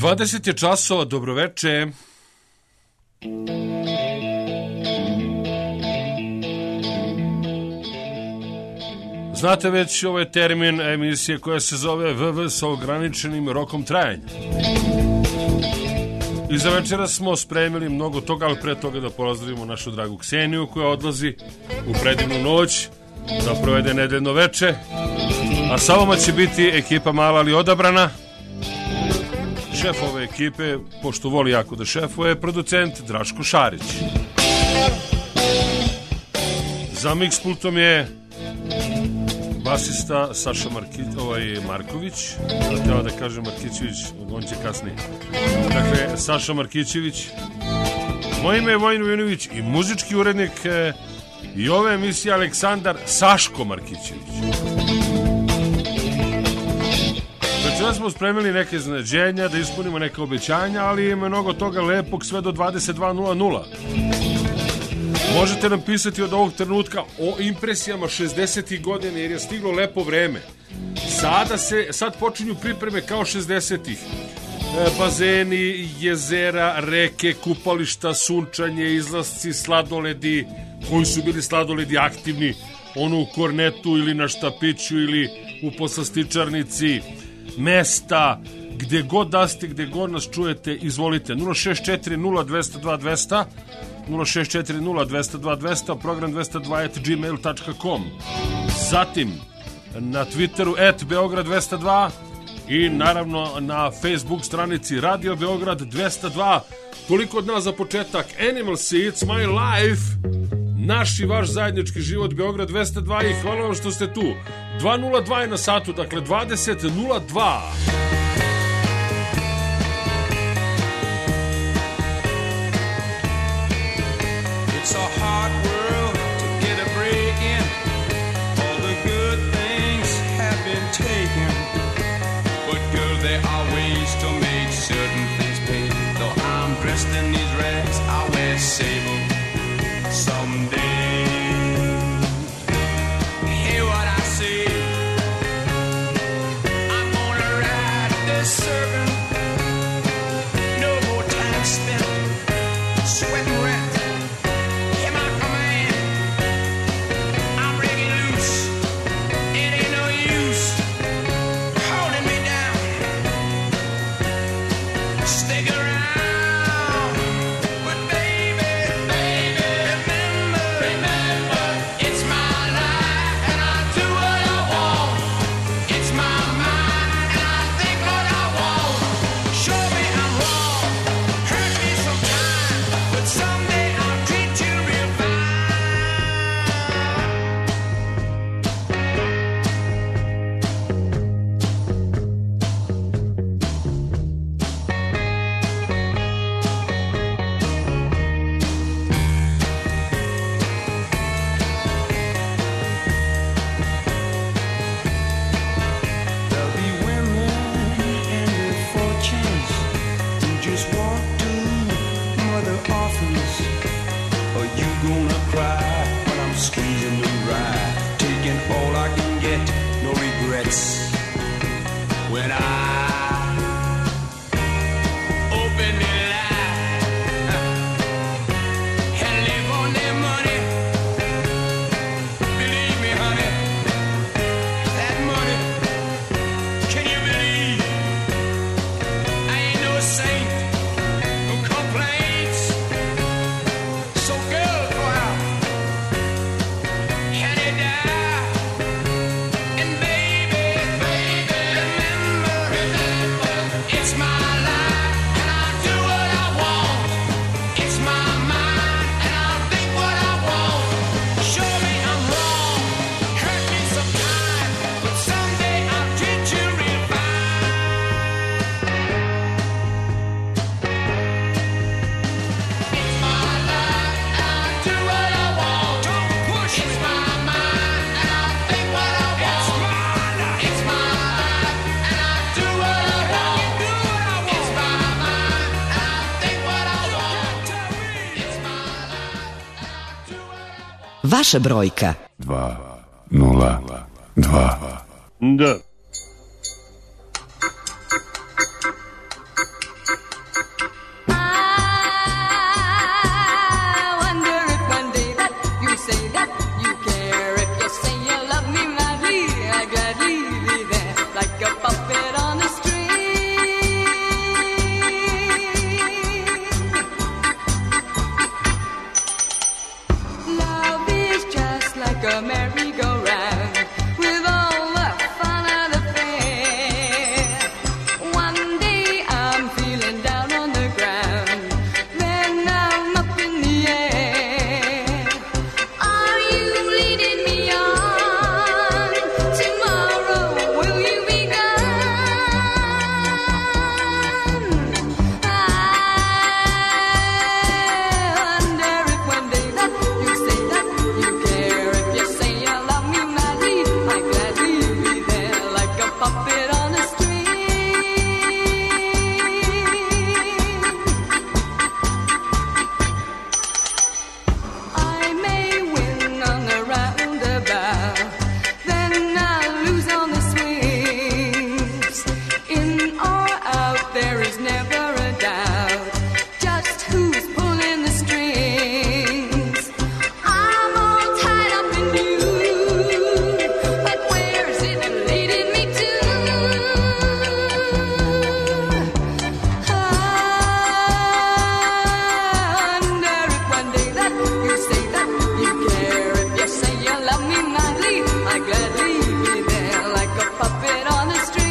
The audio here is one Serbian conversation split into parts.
20 je časova, dobroveče. Znate već ovaj termin emisije koja se zove VV sa ograničenim rokom trajanja. I za večera smo spremili mnogo toga, ali pre toga da pozdravimo našu dragu Kseniju koja odlazi u predivnu noć da provede nedeljno veče. A sa vama će biti ekipa mala ali odabrana. Šef ove ekipe, pošto voli jako da šefuje, producent Draško Šarić. Za mikspultom je basista Saša Marković, a treba da kažem Markićević, on će kasnije. Dakle, Saša Markićević, moje ime je Vojin Vujinović i muzički urednik i ove emisije Aleksandar Saško Markićević. Večera smo spremili neke iznenađenja, da ispunimo neke obećanja, ali ima mnogo toga lepog sve do 22:00. Možete nam pisati od ovog trenutka o impresijama 60. godina, jer je stiglo lepo vreme. Sad počinju pripreme kao 60. Bazeni, jezera, reke, kupališta, sunčanje, izlasci, sladoledi, koji su bili sladoledi aktivni, ono u Kornetu ili na Štapiću ili u Poslastičarnici, mesta, gde god da ste, gde god nas čujete, izvolite. 064-02-202-200, 064-02-202-200, program 202@gmail.com. Zatim na Twitteru @Beograd202 i naravno na Facebook stranici Radio Beograd 202. Toliko od nas za početak. Animal Seeds, My Life, naš i vaš zajednički život, Beograd 202, i hvala vam što ste tu. 2:02 je na satu, dakle 20:02. It's a hard world to get a break in. All the good things have been taken. But girl, there are ways to make certain things pay. Though I'm dressed in these rags, I'll wear sable someday. Hear what I say. I'm gonna ride this serpent. No more time spent sweating rat. Vaša brojka 202. Da. there is never a doubt just who's pulling the strings. I'm all tied up in you, but where's it leading me to? Under it one day that you say that you care. If you say you love me madly, I gladly be there like a puppet on a string.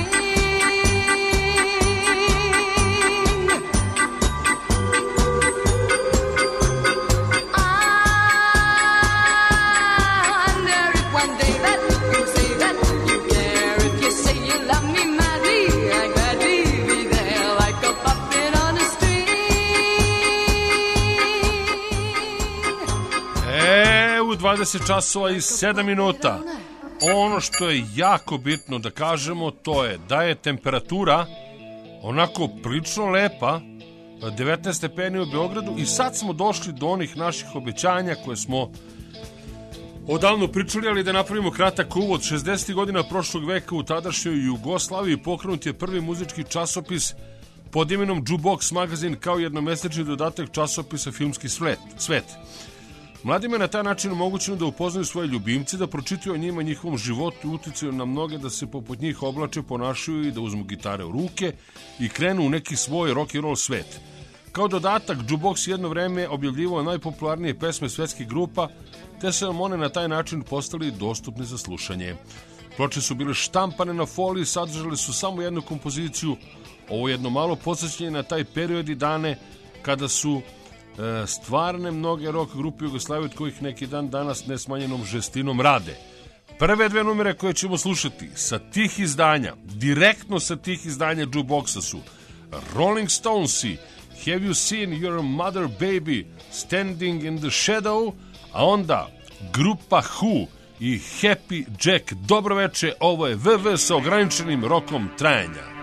U 20 časova i 7 minuta. Ono što je jako bitno da kažemo, to je da je temperatura onako prilično lepa, 19 stepeni u Beogradu, i sad smo došli do onih naših obećanja koje smo odavno pričali, ali da napravimo kratak uvod. 60. godina prošlog veka u tadašnjoj Jugoslaviji pokrenut je prvi muzički časopis pod imenom Jukebox Magazine kao jednomesečni dodatak časopisa Filmski svet. Mladima je na taj način omogućeno da upoznaju svoje ljubimce, da pročitaju o njima, njihovom životu i uticaju na mnoge, da se poput njih oblače, ponašaju i da uzmu gitare u ruke i krenu u neki svoj rock and roll svet. Kao dodatak, Jukebox jedno vreme objavljivao najpopularnije pesme svetskih grupa, te su one na taj način postali dostupne za slušanje. Ploče su bile štampane na foliji, sadržale su samo jednu kompoziciju. Ovo jedno malo podsjećanje na taj period i dane kada su stvarne mnoge rock grupe Jugoslavije, od kojih neki dan danas nesmanjenom žestinom rade. Prve dve numere koje ćemo slušati sa tih izdanja, direktno sa tih izdanja Jukeboxa su Rolling Stonesi, Have You Seen Your Mother Baby Standing in the Shadow, a onda grupa Who i Happy Jack. Dobro veče, ovo je VV sa ograničenim rokom trajanja.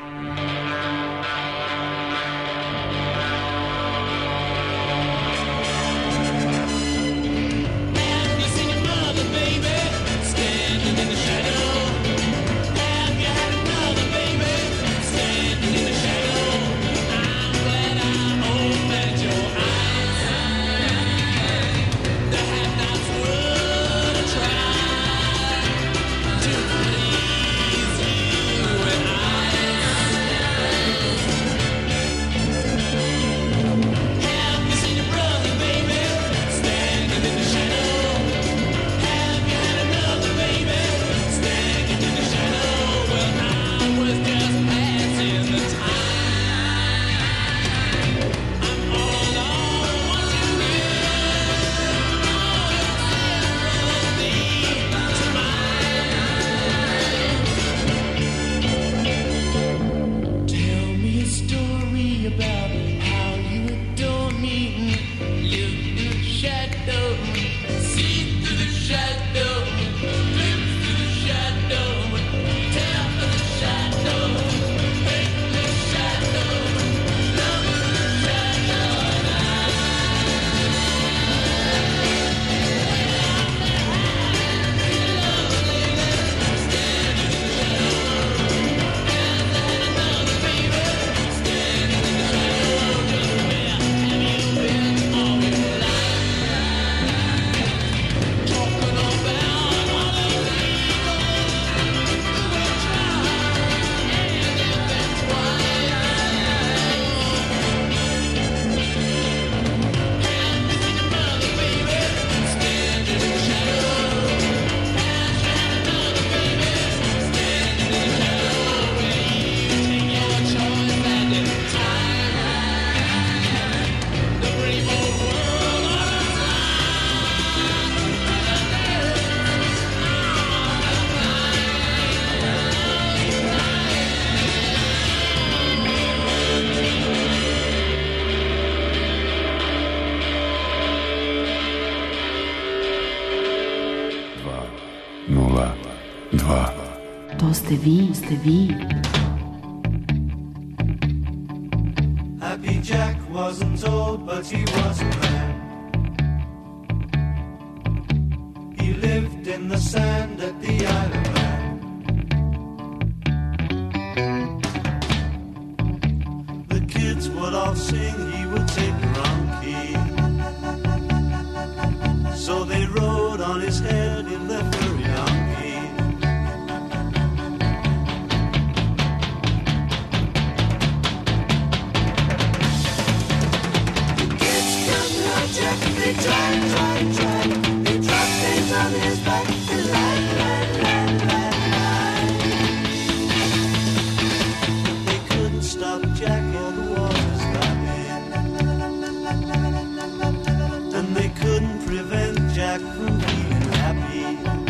To ste vi. Happy Jack wasn't old, but he was a man. He lived in the sand at the Isle of Man. kids would all sing, he would take the wrong key. So they rode on his head in their furry donkey. The kids come out, Jack, they try. They drop things on his back and lie. They couldn't stop Jack or the water's lapping. And they couldn't prevent Jack from being happy.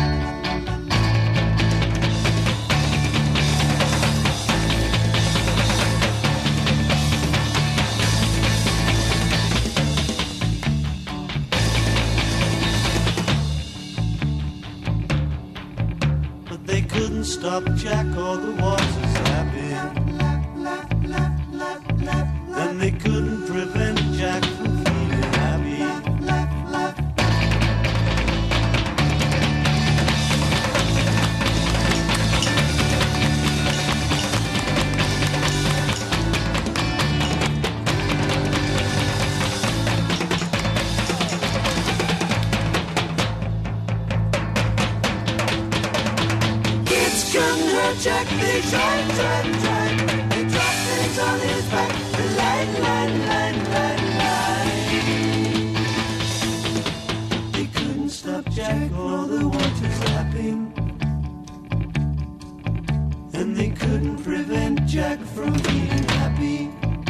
But they couldn't stop Jack or the water's lapping. And they couldn't prevent Jack from feeling happy. Kids couldn't hurt Jack, they tried. They dropped things on his back, line. They couldn't stop Jack or the water's lapping. And they couldn't prevent Jack from being happy.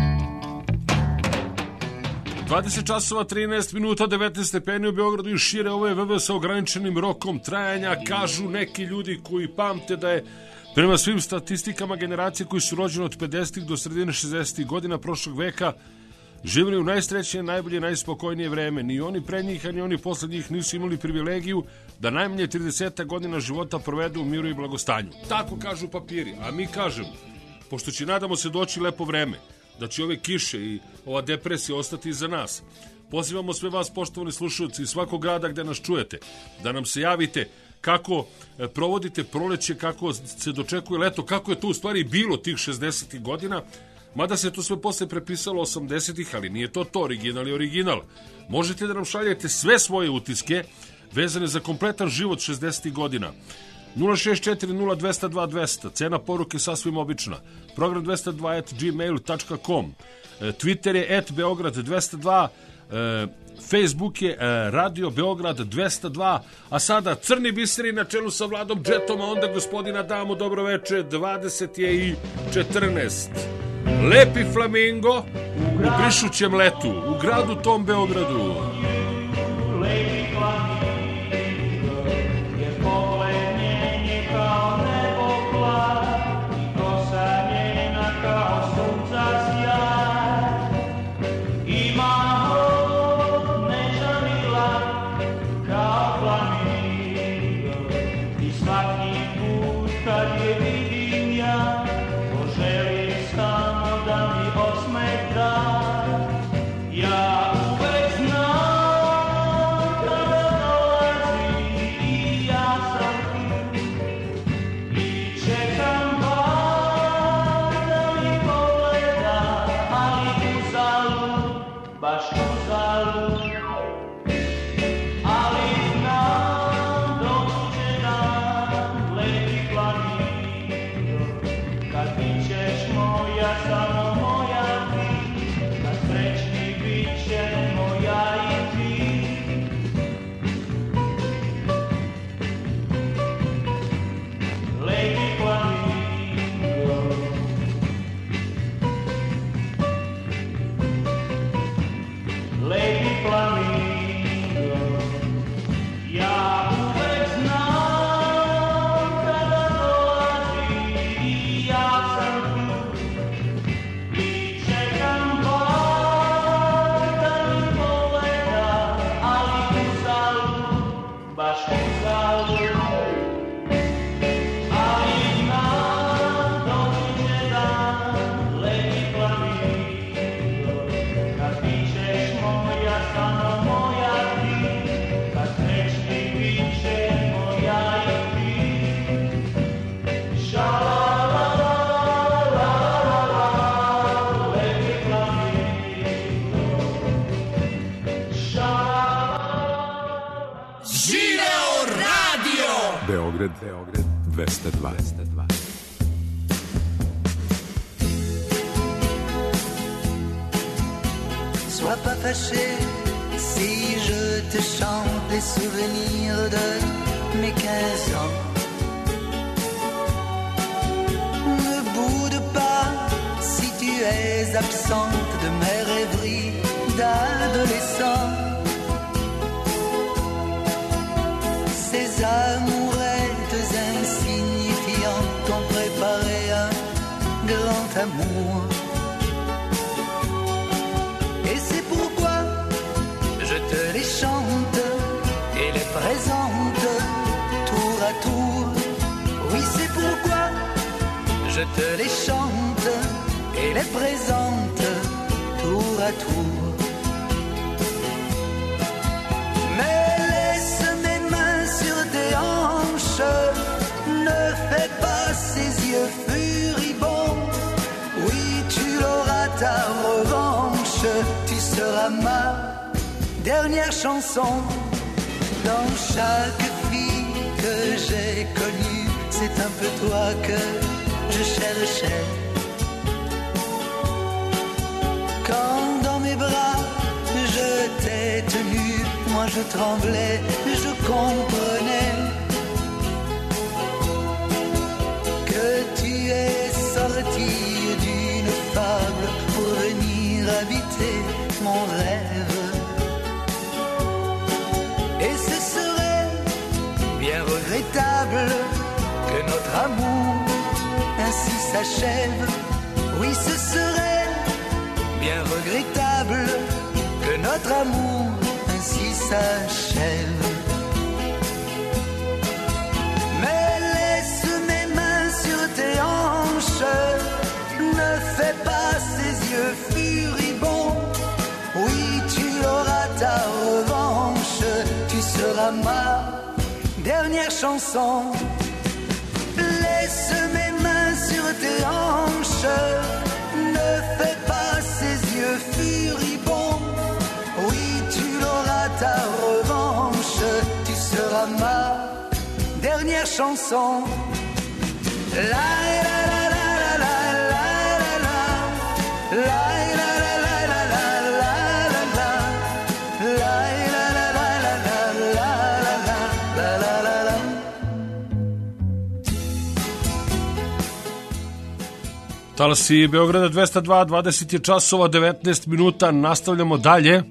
20 časova 13 minuta 19 stepeni u Beogradu i šire. Ovo je VV sa ograničenim rokom trajanja. Kažu neki ljudi koji pamte da je prema svim statistikama generacije koji su rođeni od 50. do sredine 60. godina prošlog veka živjeli u najsrećnije, najbolje, najspokojnije vreme. Ni oni pre njih, ni oni posle njih nisu imali privilegiju da najmanje 30 godina života provedu u miru i blagostanju. Tako kažu papiri, a mi kažemo, pošto će, nadamo se, doći lepo vreme, da će ove kiše i ova depresija ostati iza nas. Pozivamo sve vas, poštovani slušalci iz svakog grada gde nas čujete, da nam se javite kako provodite proleće, kako se dočekuje leto, kako je to u stvari bilo tih 60. godina, mada se to sve posle prepisalo 80. ali nije to original i original. Možete da nam šaljete sve svoje utiske vezane za kompletan život 60. godina. 064-0202-200, cena poruke sasvim obična. Program 202@gmail.com, Twitter je @Beograd202, Facebook je Radio Beograd 202, a sada Crni biseri na čelu sa Vladom Džetom, a onda gospodina Damu, dobro veče, 20 je i 14. Lepi flamingo u brišućem letu, u gradu tom Beogradu. Beograd 202. Sois pas fâché si je te chante les souvenirs de mes 15 ans. Ne boude pas si tu es absente de mes rêveries d'adolescent. Ces amourettes insignifiantes ont préparé un grand amour. Et c'est pourquoi je te les chante et les présente tour à tour. Oui, c'est pourquoi je te les chante et les présente tour à tour. Mais laisse mes mains sur tes hanches, ne fais pas ces yeux furibonds. Oui, tu l'auras ta revanche, tu seras ma dernière chanson. Dans chaque fille que j'ai connue, c'est un peu toi que je cherchais. Quand dans mes bras je t'ai tenu, moi je tremblais, je comprenais que tu es sorti d'une fable pour venir habiter mon rêve. Et ce serait bien regrettable que notre amour ainsi s'achève. Oui, ce serait bien regrettable que notre amour ainsi s'achève. Mais laisse mes mains sur tes hanches, ne fais pas ces yeux furibonds. Oui, tu auras ta revanche, tu seras ma dernière chanson. Laisse mes mains sur tes hanches, ne fais pas ces yeux furibonds. Oui, tu auras ta revanche, tu seras ma dernière chanson. La la la la la la la la la la la la la la la la la la la. Talasi Beograda 202, 20 je časova, 19 minuta, nastavljamo dalje.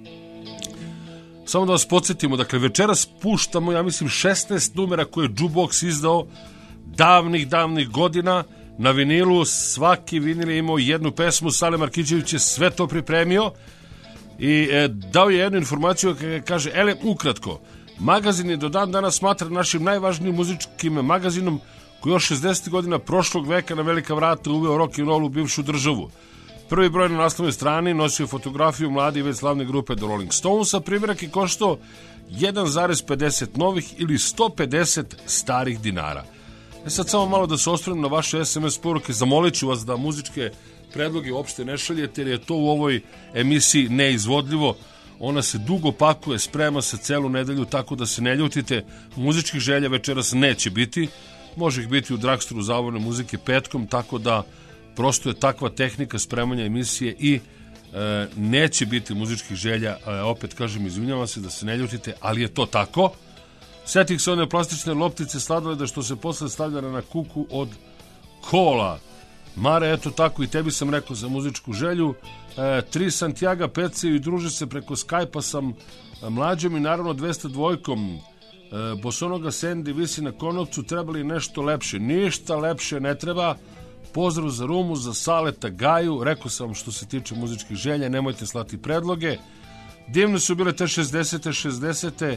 Samo da vas podsjetimo, dakle, večeras puštamo, ja mislim, 16 numera koje je Jukebox izdao davnih godina na vinilu. Svaki vinil je imao jednu pesmu, Sale Markićević je sve to pripremio i dao je jednu informaciju, kaže, ukratko, magazin je do dan danas smatra našim najvažnijim muzičkim magazinom koji još 60. godina prošlog veka na velika vrata uveo rock and roll u bivšu državu. Prvi broj na naslovnoj strani nosio fotografiju mlade i već slavne grupe The Rolling Stonesa. Primjerak je koštao 1,50 novih ili 150 starih dinara. Sad samo malo da se osvrnem na vaše SMS poruke. Zamolit ću vas da muzičke predloge uopšte ne šaljete, jer je to u ovoj emisiji neizvodljivo. Ona se dugo pakuje, sprema se celu nedelju, tako da se ne ljutite. Muzičkih želja večeras neće biti. Može ih biti u Dragstoru zabavne muzike petkom, tako da prosto je takva tehnika spremanja emisije i neće biti muzičkih želja. Opet kažem, izvinjavam se da se ne ljutite, ali je to tako. Setih se one plastične loptice sladoleda što se posle stavljala na kuku od kola. Mare, eto tako i tebi sam rekao za muzičku želju. 3 Santiago pecaju i druže se preko Skype-a sam mlađom i naravno 202-kom. Bosonoga Sandy visi na konopcu, trebali nešto lepše. Ništa lepše ne treba. Pozdrav za Rumu, za Saleta, Gaju. Rekao sam što se tiče muzičkih želja, nemojte slati predloge. Divne su bile te 66.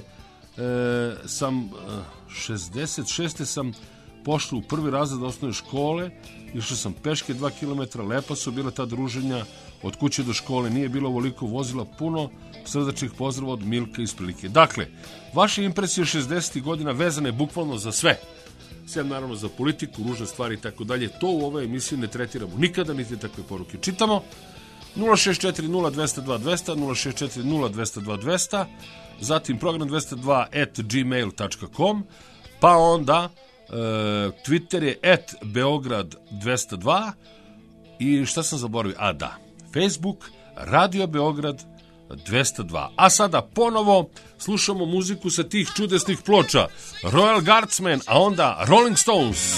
Sam 66. sam pošao u prvi razred osnovne škole, išao sam peške 2 km, lepa su bila ta druženja, od kuće do škole nije bilo ovoliko vozila, puno srdačnih pozdrava od Milka iz Prilike. Dakle, vaše impresije 60. godina vezane bukvalno za sve, sve naravno za politiku, ružne stvari i tako dalje, to u ovoj emisiji ne tretiramo nikada, niti takve poruke čitamo. 064-02-202-200, 064-02-202-200, zatim program 202 @gmail.com, pa onda Twitter je @Beograd202 i šta sam zaboravio? A da, Facebook Radio Beograd 202. A sada ponovo slušamo muziku sa tih čudesnih ploča. Royal Guardsmen, a onda Rolling Stones.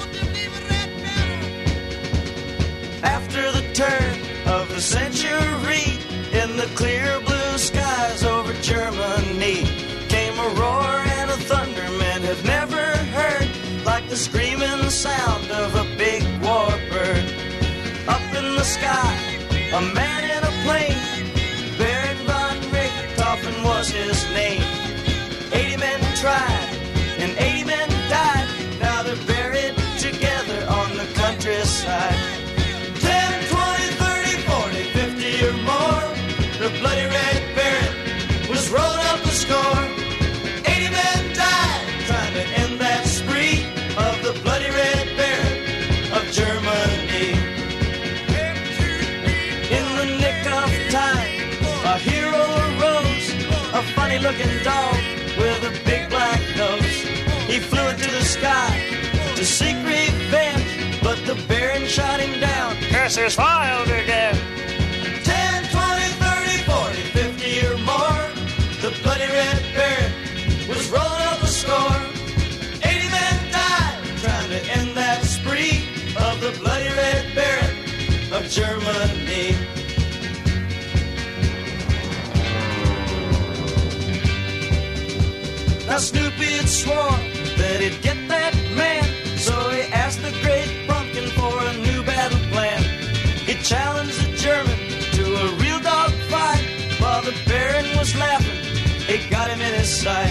After the turn of the century, in the clear blue skies over Germany, came a roar and a thunder men have never heard, like the screaming sound of a big warbird. Up in the sky, a man in a plane, Baron von Richthofen was his name. 80 men tried and 80 men died, now they're buried together on the countryside. 10, 20, 30, 40, 50 or more, the bloody Red Baron was rolling up the score. 80 men died trying to end that spree of the bloody Red Baron of Germany. In the nick of time, a hero arose, a funny-looking dog with a big black nose. He flew into the sky to seek revenge, but the Baron shot him down. Curses filed again. 10, 20, 30, 40, 50 or more, the bloody Red Baron was rolling up the score. 80 men died trying to end that spree of the bloody Red Baron of Germany. Now Snoopy had sworn that he'd get that man, so he asked the great pumpkin for a new battle plan. He challenged the German to a real dog fight, while the Baron was laughing, he got him in his sight.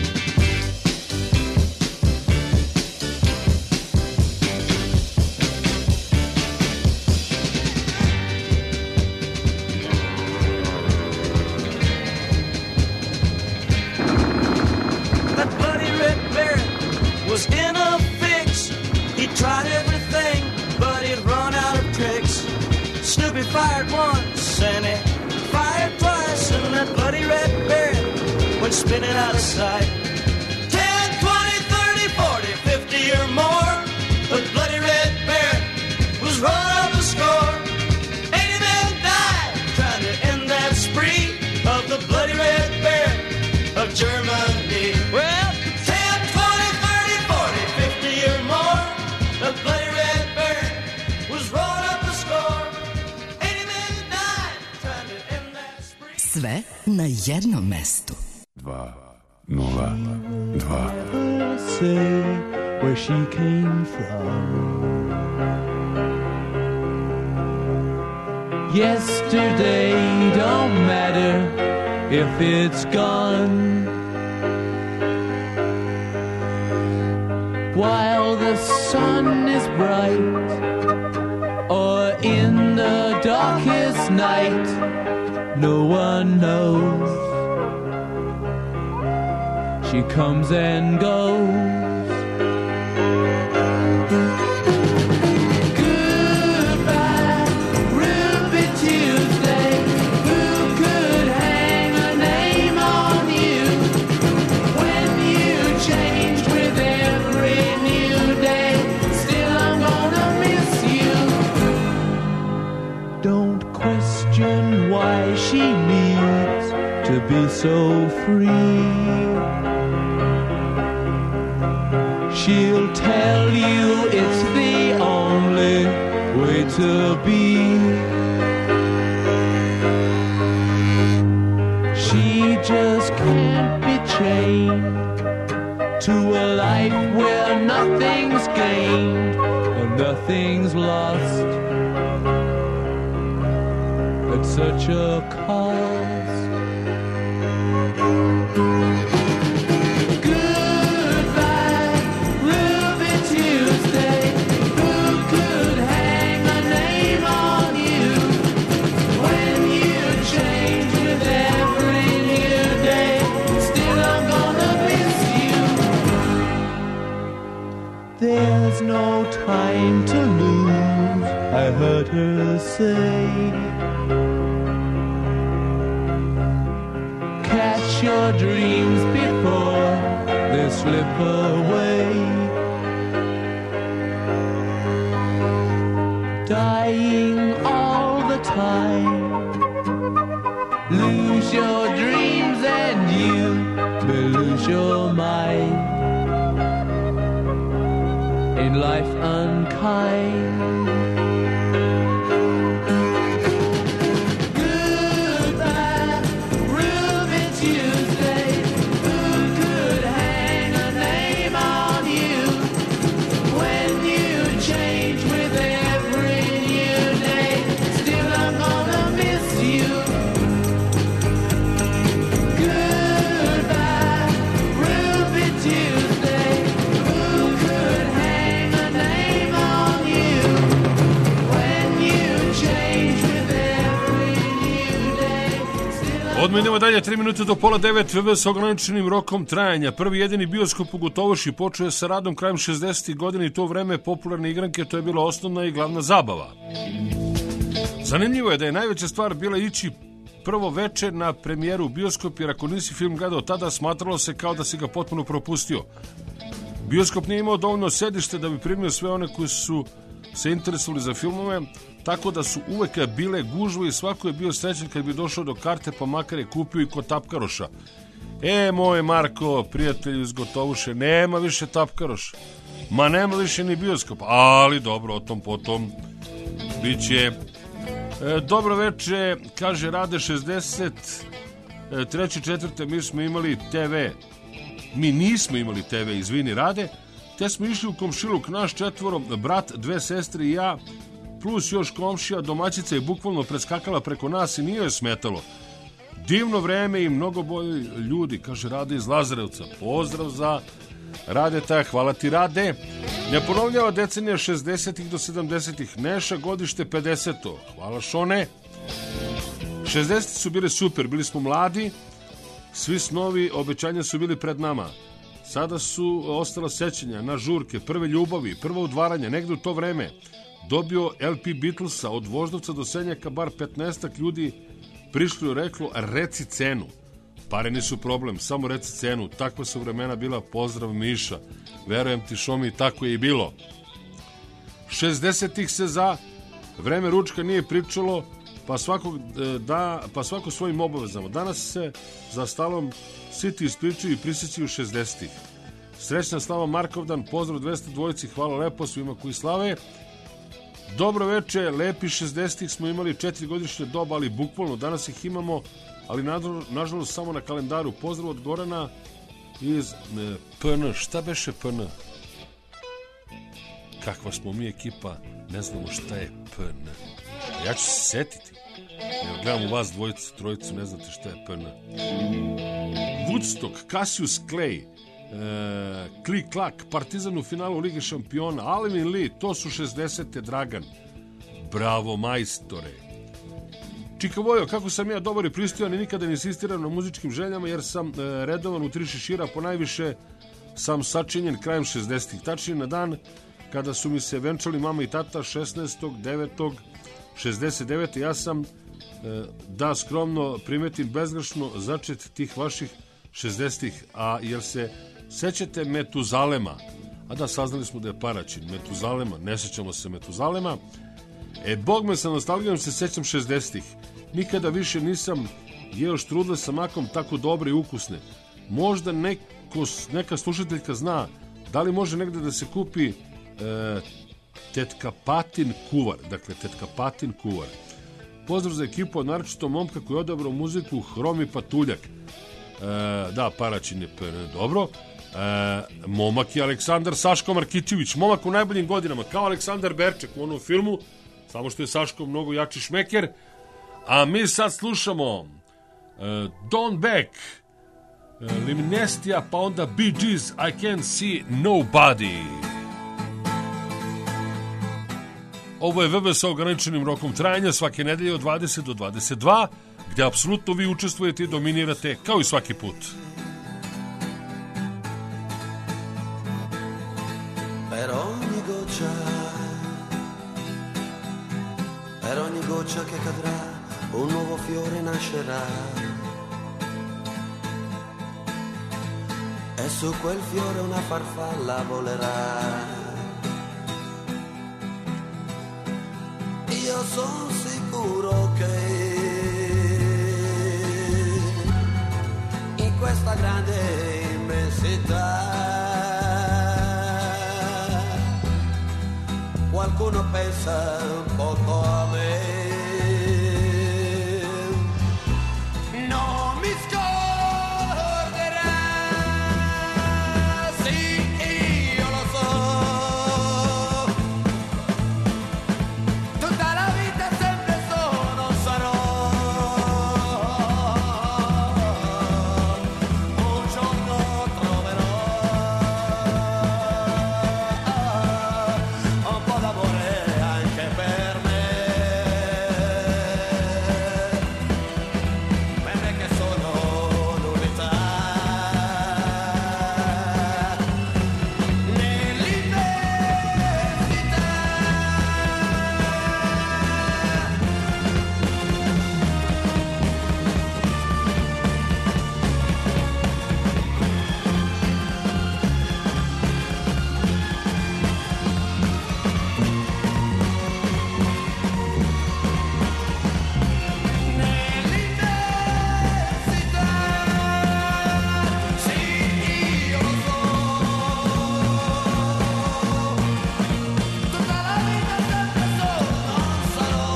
That bloody Red Baron was in a fix. He tried everything, but he'd run out of tricks. Snoopy fired once and he fired twice, and that bloody Red Baron went spinning out of sight. 10, 20, 30, 40, 50 or more, the bloody Red Baron was rolling up the score. 80 men died trying to end that spree of the bloody Red Baron of Germany. Well, 10, 20, 30, 40, 50 or more, the bloody Red Baron was rolling up the score. 80 men died trying to end that spree. Sve na jednom mestu. 202. Say where she came from. Yesterday don't matter if it's gone. While the sun is bright, or in the darkest night, no one knows. She comes and goes. Goodbye, Ruby Tuesday. Who could hang a name on you when you changed with every new day? Still, I'm gonna miss you. Don't question why she needs to be so free. She'll tell you it's the only way to be. She just can't be chained to a life where nothing's gained or nothing's lost at such a cost. There's no time to lose, I heard her say. Catch your dreams before they slip away. life unkind. Goodbye, Ruby Tuesday. Who could hang a name on you when you change with every new day? Still, I'm gonna miss you. Goodbye, Ruby Tuesday. Who could hang a name on you when you change with every new day? Still, Odmenimo dalje, 3 minute do pola 9, VV s ograničenim rokom trajanja. Prvi jedini bioskop u Gotovoši počeo je sa radom krajem 60. godina i to vreme popularne igranke, to je bila osnovna i glavna zabava. Zanimljivo je da je najveća stvar bila ići prvo veče na premijeru u bioskop, jer ako nisi film gledao tada, smatralo se kao da si ga potpuno propustio. Bioskop nije imao dovoljno sedište da bi primio sve one koji su se interesovali za filmove, tako da su uvek bile gužve i svako je bio srećan kad bi došao do karte, pa makar je kupio i kod tapkaroša. Moj Marko, prijatelju iz Gotovuše, nema više tapkaroša. Ma nema više ni bioskop, ali dobro, o tom potom biće. Dobro veče, kaže Rade 63. 4. mi smo imali TV. Mi nismo imali TV, izvini Rade, te smo išli u komšiluk, naš 4, brat, 2 sestre i ja, plus još komšija, domaćica je bukvalno preskakala preko nas i nije joj smetalo. Divno vreme i mnogo bolji ljudi, kaže Rade iz Lazarevca. Pozdrav za Radeta, hvala ti Rade. Ne ponovljava decenija 60-ih do 70-ih, Neša godište 50. Hvala Šone. 60-ti su bili super, bili smo mladi, svi snovi, obećanja su bili pred nama. Sada su ostala sećanja na žurke, prve ljubavi, prvo udvaranje, negde u to vreme. Dobio LP Beatlesa, od Voždovca do Senjaka, bar 15 ljudi prišli u reklo, reci cenu. Pare nisu problem, samo reci cenu. Takva su vremena bila, pozdrav Miša. Verujem ti Šomi, tako je i bilo. 60-ih se za vreme ručka nije pričalo, pa svako svojim obavezama. Danas se za stalom siti ispričaju i prisjećaju 60-ih. Srećna slava Markovdan, pozdrav 200 dvojici, hvala lepo svima koji slave. Dobro veče, lepi 60-ih smo imali 4 godišnje doba, ali bukvalno danas ih imamo, ali nažalost samo na kalendaru. Pozdrav od Gorana iz PN. Šta beše PN? Kakva smo mi ekipa, ne znamo šta je PN. Ja ću se setiti. Evo, gledam u vas dvojicu, trojicu, ne znate šta je PN. Woodstock, Cassius Clay, Klik Klak, Partizan u finalu Lige šampiona, Alvin Lee, to su 60. Dragan. Bravo majstore. Čika Vojo, kako sam ja dobar i pristojan i nikada ne insistiram na muzičkim željama, jer sam redovan u 3 šešira, po najviše sam sačinjen krajem 60-ih. Tačnije na dan kada su mi se venčali mama i tata 16.9.69. Ja sam, da skromno primetim, bezgrešno začet tih vaših 60-ih. A jer se sećate Metuzalema? A da, saznali smo da je Paraćin. Metuzalema, ne sećamo se Metuzalema. Bog me sa nostalgijom se sećam 60-ih. Nikada više nisam jeo štrudle sa makom tako dobre i ukusne. Možda neka slušateljka zna da li može negde da se kupi Tetka Patin kuvar. Dakle, Tetka Patin kuvar. Pozdrav za ekipu, naročito momka koji je odabrao muziku Hromi Patuljak. Da, Paraćin je dobro. Momak je Aleksandar Saško Markićević. Momak u najboljim godinama, kao Aleksandar Berček u onom filmu, samo što je Saško mnogo jači šmeker. A mi sad slušamo Don Beck, Limnestija, pa onda Bee Gees, I Can't See Nobody. Ovo je VB sa ograničenim rokom trajanja, svake nedelje od 20 do 22, gde apsolutno vi učestvujete i dominirate kao i svaki put. Per ogni goccia che cadrà un nuovo fiore nascerà e su quel fiore una farfalla volerà. Io sono sicuro che in questa grande immensità qualcuno pensa un poco a me. Non mi scorderà, sì, io lo so. Tutta la vita sempre sono sarò. Un giorno troverò un po' d'amore anche per me che sono l'unità nell'università. Sì, io lo so. Tutta la vita sempre solo non sarò.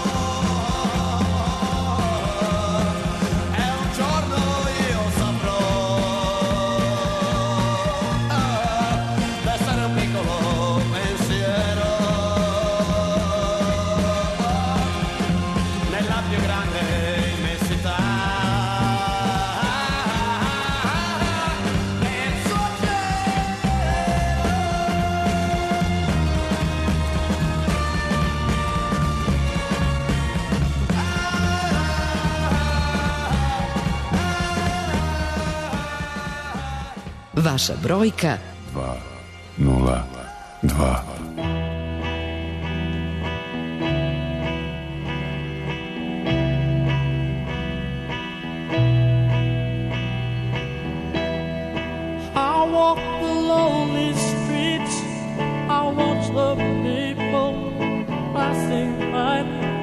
E un giorno io saprò d'essere un piccolo pensiero nella più grande immensità. Nel suo Vaša brojka 202. I walk the lonely streets, I watch the people passing by.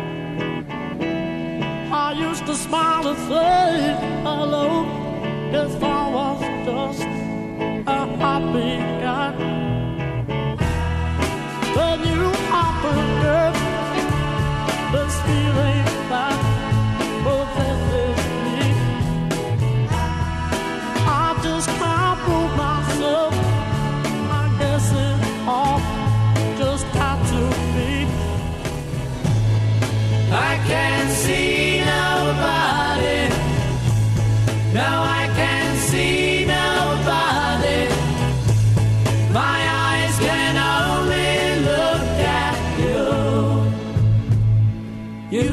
I used to smile and say hello if I was just a happy guy. Then you offered this feeling that possesses me. I just can't prove myself. I guess it all just had to be. I can't see nobody. No, I can't see nobody. My eyes can only look at you. You.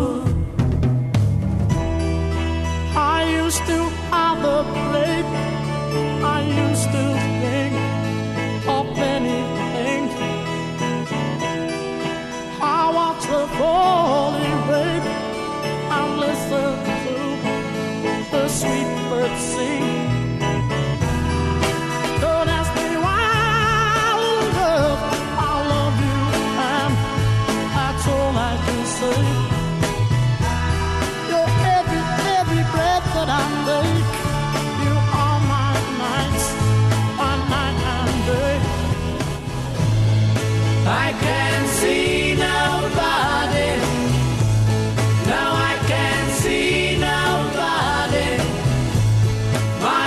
I used to have a plate. I used to think of many things. I watch the falling rain and listen to the sweet birds sing. Don't ask me why, love, I love you, and that's all I can say. You're every breath that I make. You are my nights, my night and day. I can't see nobody. No, I can't see nobody. My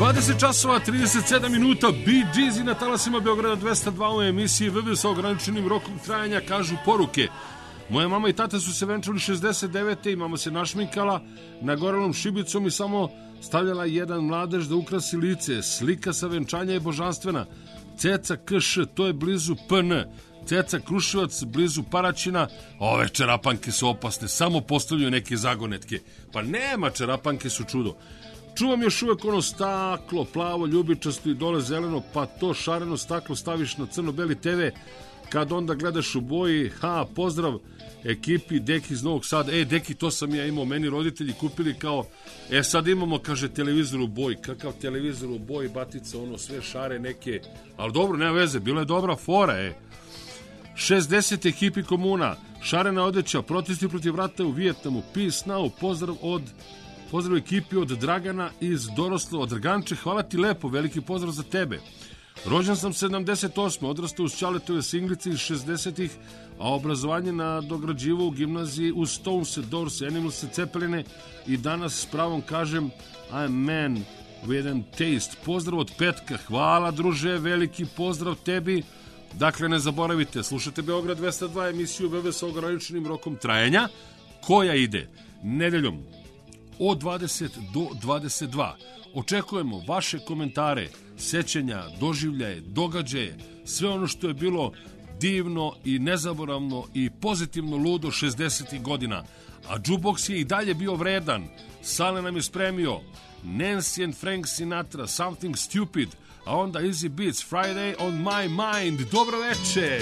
20 časova 37 minuta, Bee Gees i na talasima Beograda 202 u emisiji VV sa ograničenim rokom trajanja, kažu poruke. Moja mama i tata su se venčali 69. i mama se našminkala nagorelom šibicom i samo stavljala jedan mladež da ukrasi lice. Slika sa venčanja je božanstvena. Ceca KŠ, to je blizu PN. Ceca Kruševac, blizu Paraćina. Ove čarapanke su opasne, samo postavljaju neke zagonetke. Pa nema, čarapanke su čudo. Čuvam još uvek ono staklo, plavo, ljubičasto i dole zeleno, pa to šareno staklo staviš na crno-beli TV, kad onda gledaš u boji. Pozdrav ekipi Deki iz Novog Sada. Deki, to sam ja imao, meni roditelji kupili kao, sad imamo, kaže, televizor u boji. Kakav televizor u boji, batica, ono, sve šare neke, ali dobro, nema veze, bila je dobra fora, 60 ekipi komuna, šarena odeća, protesti protiv rata u Vijetnamu, peace now, pozdrav ekipi od Dragana iz Doroslo, od Drganče, hvala ti lepo, veliki pozdrav za tebe. Rođen sam 78. Odrastao uz Čaletove singlice iz 60-ih, a obrazovanje nadograđivao u gimnaziji uz Stonese, Doors, Animals, Cepeline i danas s pravom kažem I'm man with an taste. Pozdrav od Petka, hvala druže, veliki pozdrav tebi. Dakle, ne zaboravite, slušate Beograd 202, emisiju VV sa ograničenim rokom trajanja, koja ide nedeljom od 20 do 22. Očekujemo vaše komentare, sećanja, doživljaje, događaje, sve ono što je bilo divno i nezaboravno i pozitivno ludo 60. godina. A jukebox je i dalje bio vredan. Sale nam je spremio Nancy and Frank Sinatra, Something Stupid, a onda Easy Beats, Friday on My Mind. Dobro veče!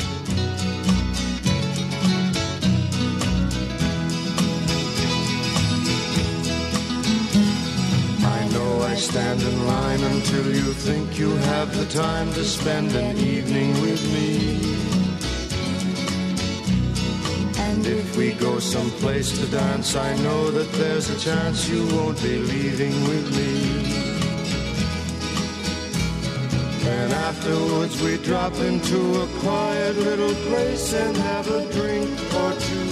I stand in line until you think you have the time to spend an evening with me. And if we go someplace to dance, I know that there's a chance you won't be leaving with me. Then afterwards we drop into a quiet little place and have a drink or two.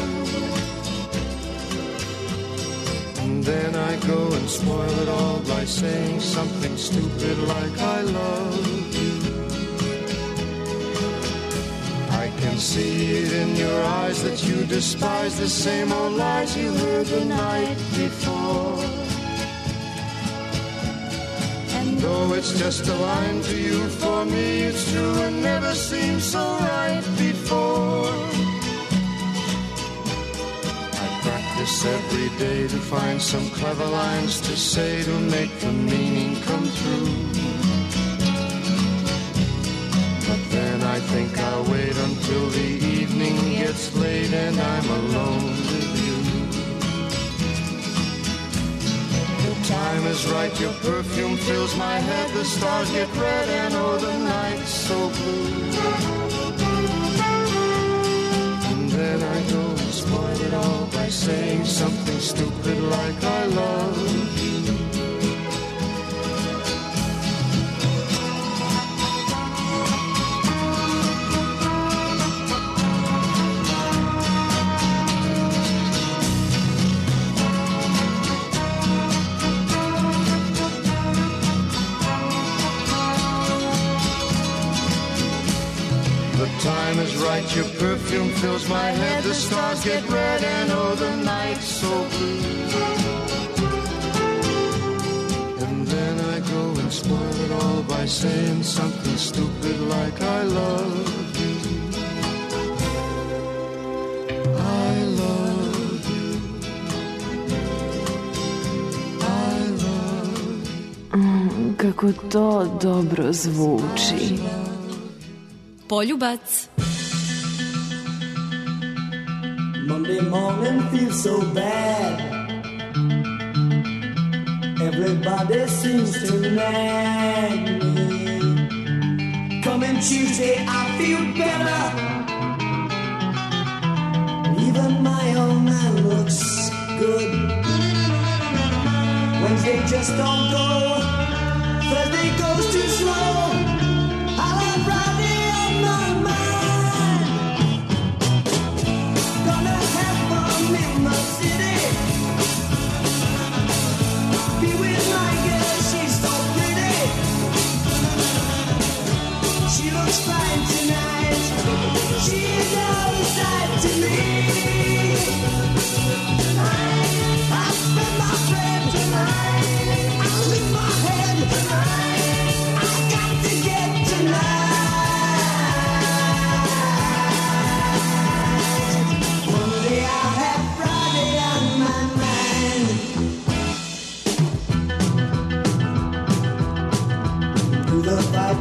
And then I go and spoil it all by saying something stupid like I love you. I can see it in your eyes that you despise the same old lies you heard the night before. And though it's just a line to you, for me it's true and never seemed so right before. Every day to find some clever lines to say to make the meaning come through. But then I think I'll wait until the evening gets late and I'm alone with you. The time is right, your perfume fills my head, the stars get red and oh the night's so blue. And then I go and spoil it all by saying something stupid like I love you. The time is right, your perfume fills my head, the stars get red and oh the night's so blue. And then I go and spoil it all by saying something stupid like I love you. I love you. I love you. Kako to dobro zvuči. Poljubac. Monday morning feels so bad. Everybody seems to nag me. Coming Tuesday I feel better. Even my old man looks good. Wednesday just don't go. Thursday goes too slow. I'll have Friday on my mind. Gonna have fun in my city. Be with my girl, she's so pretty.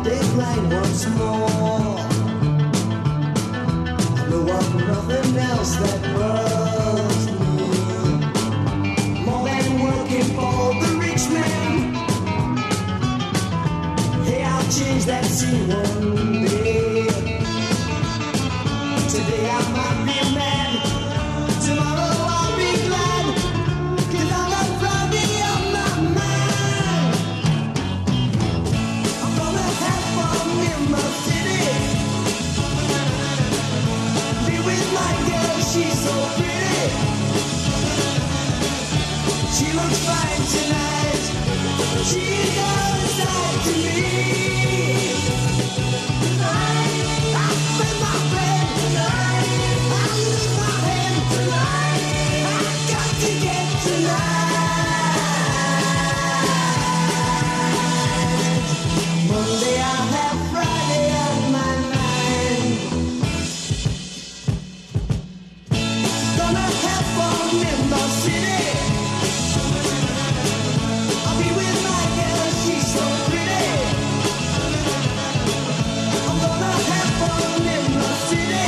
days rain once more. I know of nothing else that moves me more than working for the rich man. Hey, I'll change that scene one day. Today I might be mad, tomorrow I'll be glad, 'cause I'm not Friday on my mind. I'm gonna have fun in my city, be with my girl, she's so pretty. She looks fine tonight, she's all inside to me. Tonight, I spend my bed, tonight, I lose my head, tonight, I got to get tonight. Monday I'll have Friday on my mind. Gonna have fun in the city, I'll be with my girl, she's so pretty. I'm gonna have fun in the city.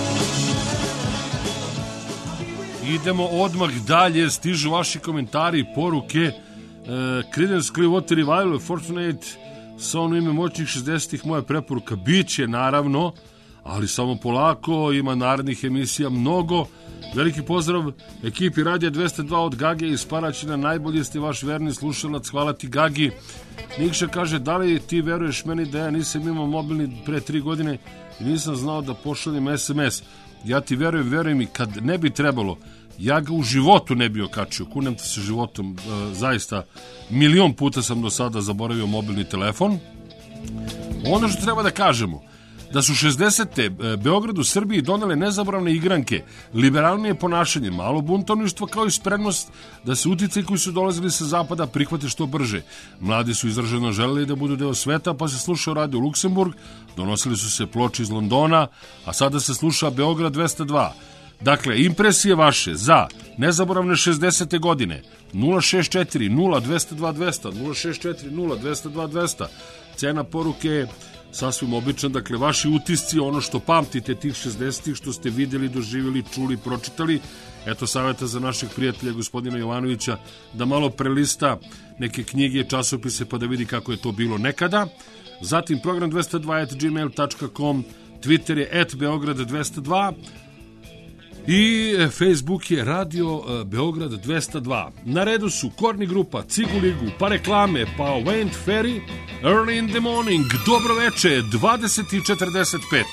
Idemo odmah dalje, stižu vaši komentari i poruke. Creedence Clearwater Revival, Fortunate, Son u ime moćnih 60-ih, moja preporuka biće naravno, ali samo polako, ima narednih emisija mnogo. Veliki pozdrav ekipi Radija 202 od Gage iz Paraćina, najbolji ste vaš verni slušalac, hvala ti Gagi. Nikša kaže, da li ti veruješ meni da ja nisam imao mobilni pre 3 godine i nisam znao da pošaljem SMS? Ja ti verujem i kad ne bi trebalo, ja ga u životu ne bi okačio, kunem te se životom, zaista milion puta sam do sada zaboravio mobilni telefon. Ono što treba da kažemo, da su 60. Beogradu, Srbiji donele nezaboravne igranke, liberalnije ponašanje, malo buntovništvo kao i spremnost da se uticaji koji su dolazili sa zapada prihvate što brže. Mladi su izraženo želeli da budu deo sveta, pa se slušao radio Luksemburg, donosili su se ploče iz Londona, a sada se sluša Beograd 202. Dakle, impresije vaše za nezaboravne 60. godine 064 0202 200 064 0202 200. Cena poruke je sasvim obična, dakle, vaši utisci, ono što pamtite tih 60-ih, što ste vidjeli, doživjeli, čuli, pročitali. Eto savjeta za našeg prijatelja gospodina Jovanovića da malo prelista neke knjige, časopise pa da vidi kako je to bilo nekada. Zatim program 202@gmail.com, Twitter je @Beograd 202 i Facebook je Radio Beograd 202. Na redu su Korni grupa, Ciguligu, pa reklame, pa Wayne Ferry, Early in the Morning. Dobro veče, 20:45.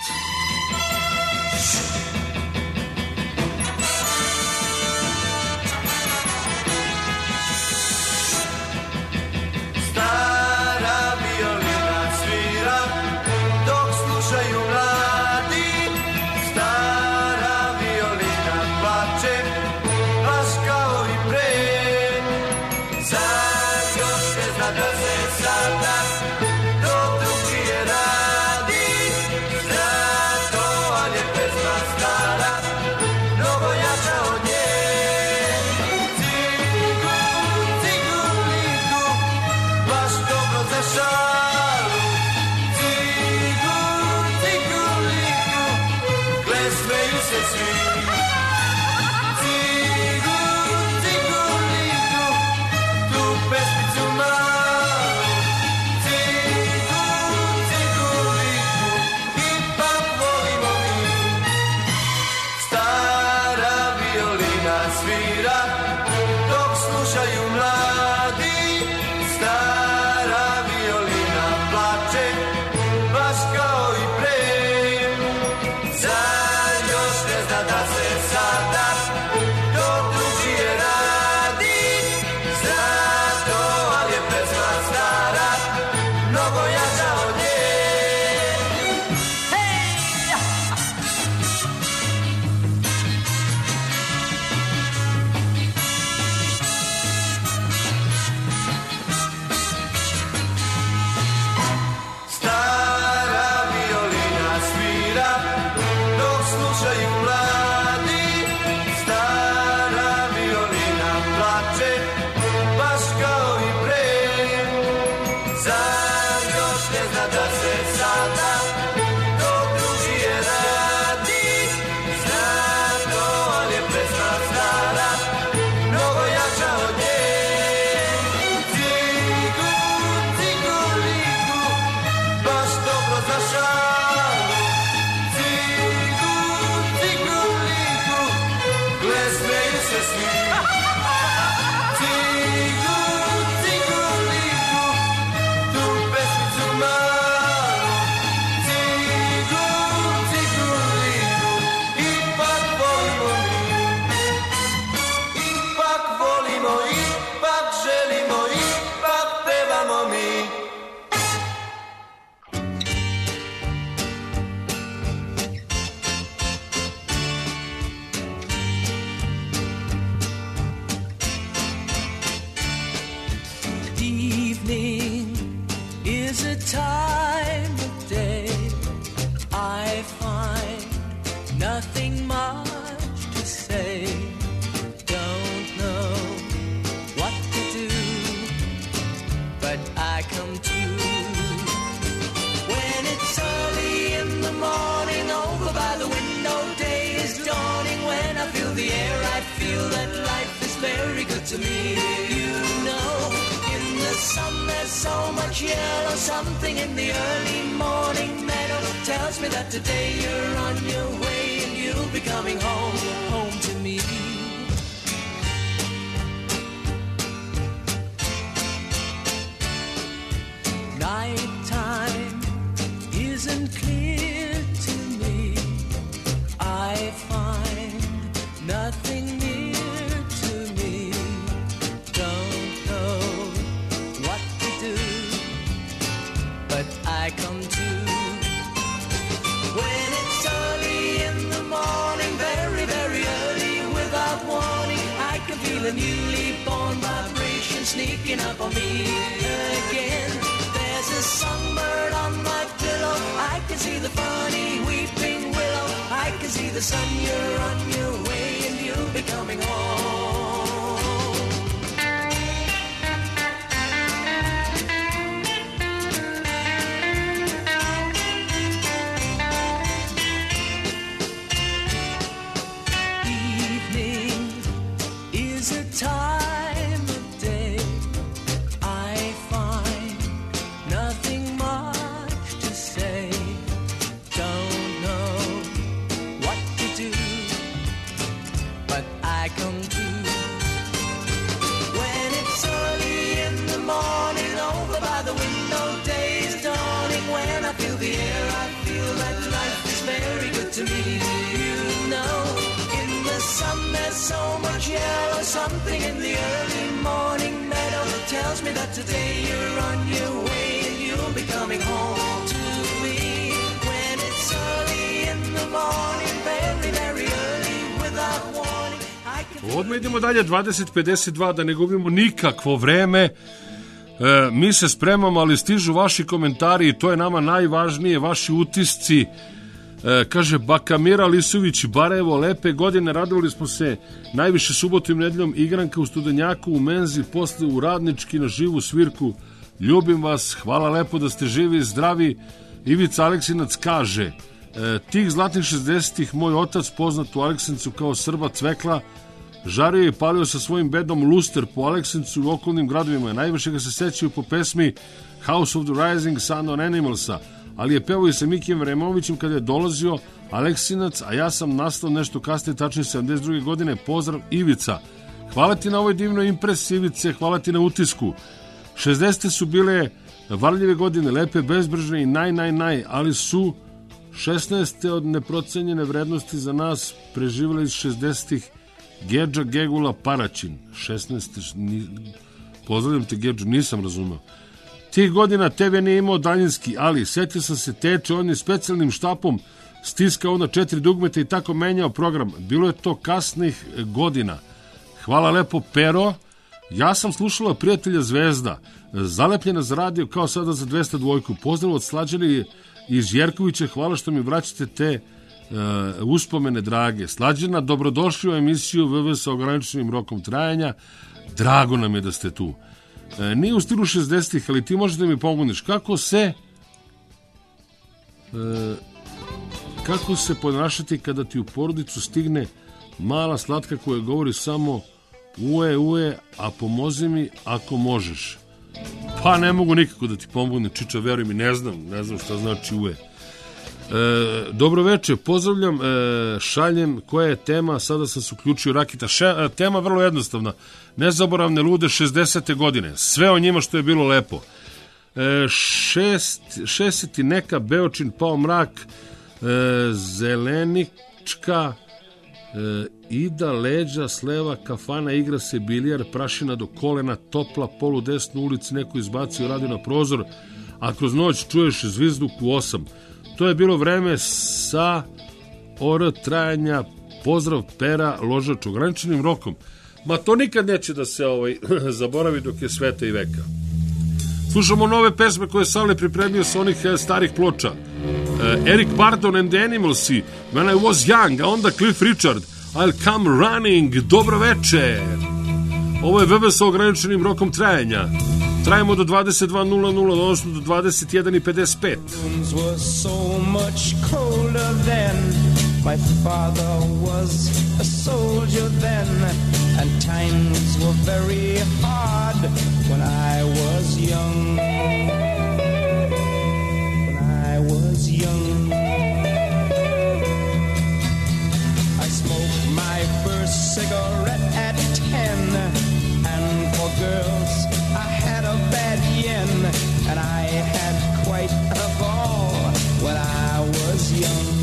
Stara violina svira dok slušaju mladi. Stara violina plače baš kao i pre. Zar još ne zna da se sada to drugčije radi? Stara is a time of day I find nothing much to say. Don't know what to do, but I come to. When it's early in the morning, over by the window, day is dawning. When I feel the air, I feel that life is very good to me. You know, in the sun there's so much yellow. Something in the early morning meadow tells me that today you're on your way and you'll be coming home, home to me. Nighttime isn't clear to me. I find nothing near to me. Don't know what to do, but I come to. When it's early in the morning, very, very early, without warning, I can feel a newly born vibration sneaking up on me again. There's a songbird on my pillow. I can see the funny weeping willow. I can see the sun. You're on your way and you'll be coming home. Evening is a time of day I find nothing much to say. Don't know what to do, but I come to. When it's early in the morning, over by the window, day's dawning. When I feel the air, I feel that life is very good to me. You know, in the sun there's so much yellow. Something in the early morning meadow tells me that today you're on your way and you'll be coming home to me. When it's early in the morning, very, very early, without warning, I can. Odmah idemo dalje, 20:52, da ne gubimo nikakvo vreme. Mi se spremamo, ali stižu vaši komentari i to je nama najvažnije, vaši utisci. Kaže Bakamira Lisović, Barajevo, lepe godine, radovali smo se najviše subotom i nedeljom, igranka u Studenjaku, u menzi, posle u Radnički na živu svirku. Ljubim vas, hvala lepo da ste živi i zdravi. Ivica Aleksinac kaže, tih zlatnih 60-ih moj otac, poznat u Aleksincu kao Srba Cvekla, žario i palio sa svojim bedom luster po Aleksincu i okolnim gradovima. Najviše ga se sećaju po pesmi House of the Rising Sun on Animalsa, ali je pevao i sa Mikijem Vremovićem kada je dolazio Aleksinac, a ja sam nastao nešto kasnije, tačnije 72. godine. Pozdrav Ivica. Hvala ti na ovoj divnoj impresiji, Ivice, hvala ti na utisku. 60. su bile varljive godine, lepe, bezbrižne i naj, ali su 16. od neprocenjene vrednosti za nas preživjeli iz 60-ih Gedža Gegula Paraćin. 16. Pozdravljam te, Gedžu, nisam razumeo. Tih godina TV nije imao daljinski, ali setio sam se teče, on je specijalnim štapom stiskao na 4 dugmeta i tako menjao program. Bilo je to kasnih godina. Hvala lepo, Pero. Ja sam slušala Prijatelja Zvezda, zalepljena za radio kao sada za 202. Pozdrav od Slađane iz Jerkovića, hvala što mi vraćate te uspomene drage. Slađana, dobrodošli u emisiju VV sa ograničenim rokom trajanja. Drago nam je da ste tu. Nije u stilu 60-ih, ali ti možeš da mi pomogniš. Kako se ponašati kada ti u porodicu stigne mala slatka koja govori samo ue, a pomozi mi ako možeš. Pa ne mogu nikako da ti pomognem, Čiča, veruj mi, ne znam šta znači ue. Dobro večer, pozdravljam, šaljem, koja je tema, sada sam se uključio, Rakita. Tema vrlo jednostavna, nezaboravne lude 60. godine, sve o njima što je bilo lepo. 60 neka, Beočin, pao mrak, Zelenička, Ida, leđa, sleva, kafana, igra se bilijar, prašina do kolena, topla, polu desnu ulici, neko izbacio radio na prozor, a kroz noć čuješ zvizduk u 8. To je bilo vreme sa trajanja. Pozdrav, Pera, ložač, ograničenim rokom. Ma to nikad neće da se zaboravi dok je sveta i veka. Slušamo nove pesme koje je Sale pripremio sa onih starih ploča. Eric Burdon and the Animalsi, When I Was Young, a onda Cliff Richard, I'll Come Running, dobro veče. Ovo je VV sa ograničenim rokom trajanja. Trajamo do 22.00, odnosno do 21.55. Rooms were so much colder then. My father was a soldier then, and times were very hard when I was young. When I was young, I smoked my first cigarette at 10, and for girls I had a bad yen, and I had quite a ball when I was young.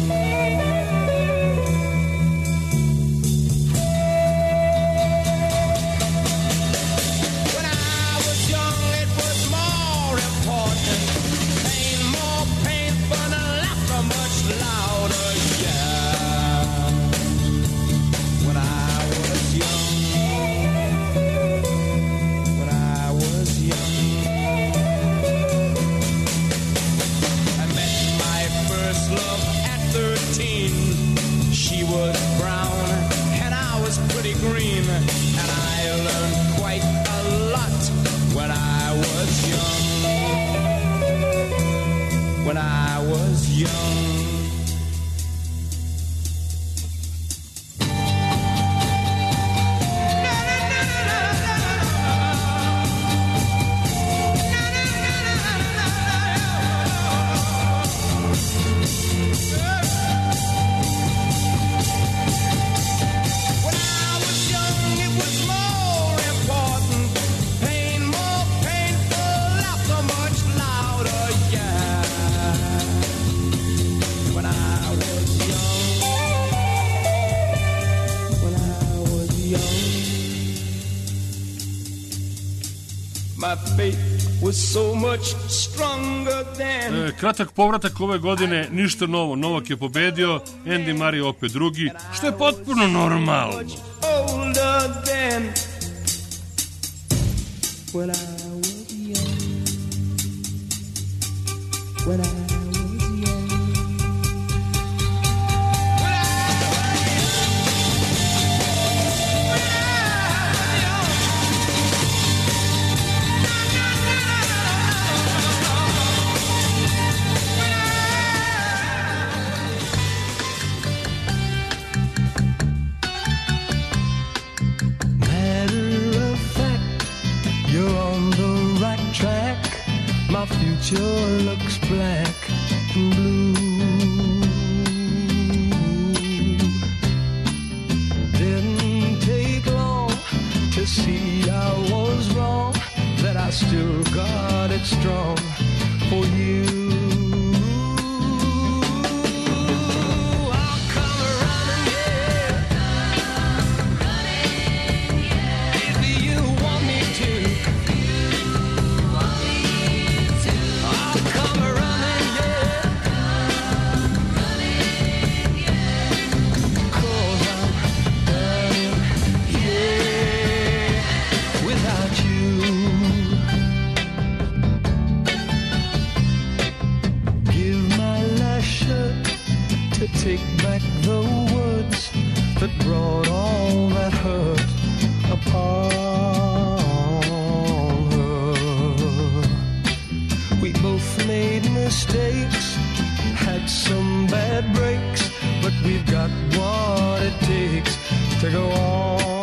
When I was young. Kratak povratak ove godine, ništa novo. Novak je pobedio, Andy Murray opet drugi, što je potpuno normalno. Future looks black and blue. Didn't take long to see I was wrong, that I still got it strong for you. Take back the words that brought all that hurt upon her. We both made mistakes, had some bad breaks, but we've got what it takes to go on.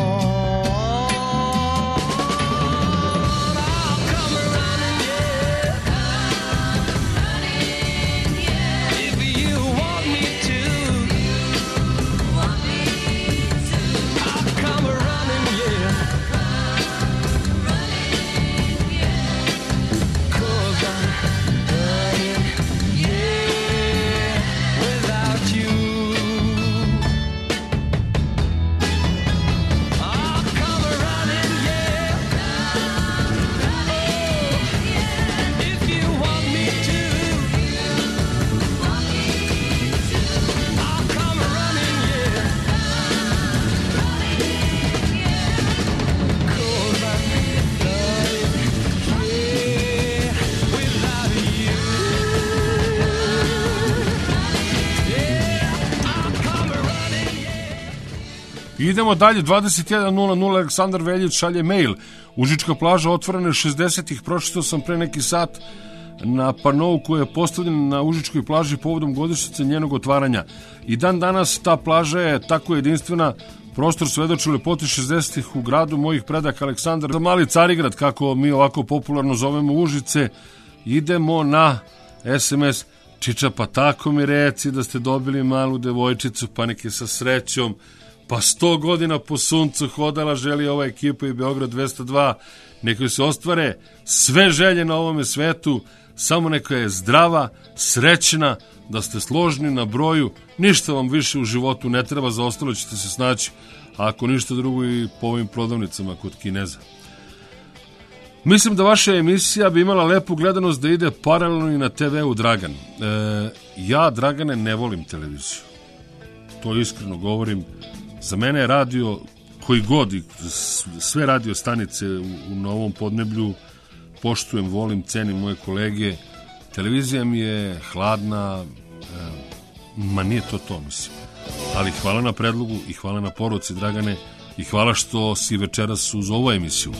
Idemo dalje, 21.00 Aleksandar Veljić šalje mail. Užička plaža otvorena je 60-ih, pročitao sam pre neki sat na panovu koji je postavljen na Užičkoj plaži povodom godišnjice njenog otvaranja. I dan danas ta plaža je tako jedinstvena, prostor svedoči lepoti 60-ih u gradu mojih predaka Aleksandar, mali Carigrad, kako mi ovako popularno zovemo Užice. Idemo na SMS. Čiča, pa tako mi reci da ste dobili malu devojčicu, pa neki sa srećom, pa 100 godina po suncu hodala, želi ova ekipa i Beograd 202, neka se ostvare sve želje na ovome svetu, samo neka je zdrava, srećna, da ste složni na broju, ništa vam više u životu ne treba, za ostalo ćete se snaći, a ako ništa drugo i po ovim prodavnicama kod Kineza. Mislim da vaša emisija bi imala lepu gledanost da ide paralelno i na TV-u, Dragan. Ja, Dragane, ne volim televiziju. To iskreno govorim. Za mene je radio, koji god, sve radio stanice u Novom Podneblju, poštujem, volim, cenim moje kolege. Televizija mi je hladna, ma nije to, mislim. Ali hvala na predlogu i hvala na poruci, Dragane, i hvala što si večeras uz ovu emisiju.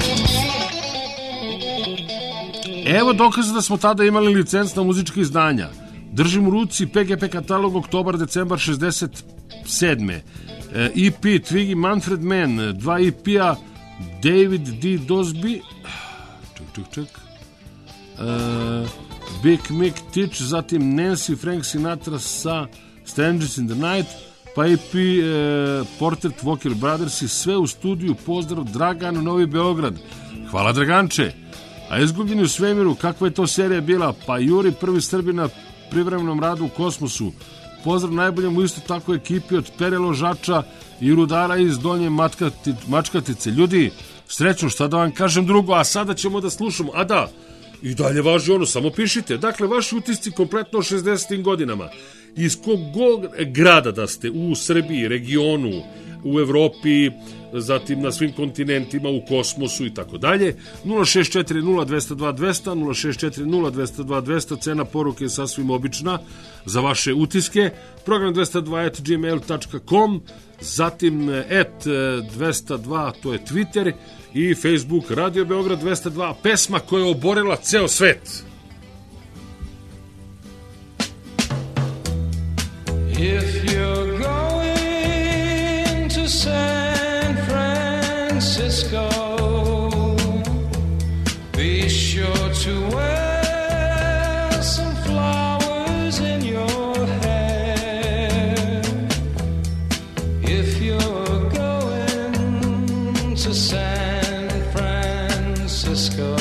Evo dokaza da smo tada imali licencna muzička izdanja. Držim u ruci PGP katalog oktobar-decembar 67. EP Twiggy Manfred Mann, 2 EP-a David D. Dosby, Big Mick Titch, zatim Nancy Frank Sinatra sa Strangers in the Night, pa EP Portrait Walker Brothers i sve u studiju. Pozdrav, Dragan, Novi Beograd. Hvala, Draganče. A Izgubljeni u svemiru, kakva je to serija bila? Pa Juri, prvi Srbin na privremenom radu u kosmosu. Pozdrav najboljemu isto tako ekipi od Pere Ložača i Rudara iz Donje Mačkatice. Ljudi, srećno, šta da vam kažem drugo, a sada ćemo da slušamo. A da, i dalje važi ono, samo pišite. Dakle, vaši utisci kompletno o 60. godinama. Iz kog grada da ste, u Srbiji, regionu, u Evropi, zatim na svim kontinentima, u kosmosu i tako dalje. 0640-202-200, 0640-202-200, cena poruke je sasvim obična za vaše utiske. Program 202@gmail.com, zatim @202, to je Twitter, i Facebook Radio Beograd 202, pesma koja je oborila ceo svet. If you're going to San Francisco, be sure to wear some flowers in your hair. If you're going to San Francisco,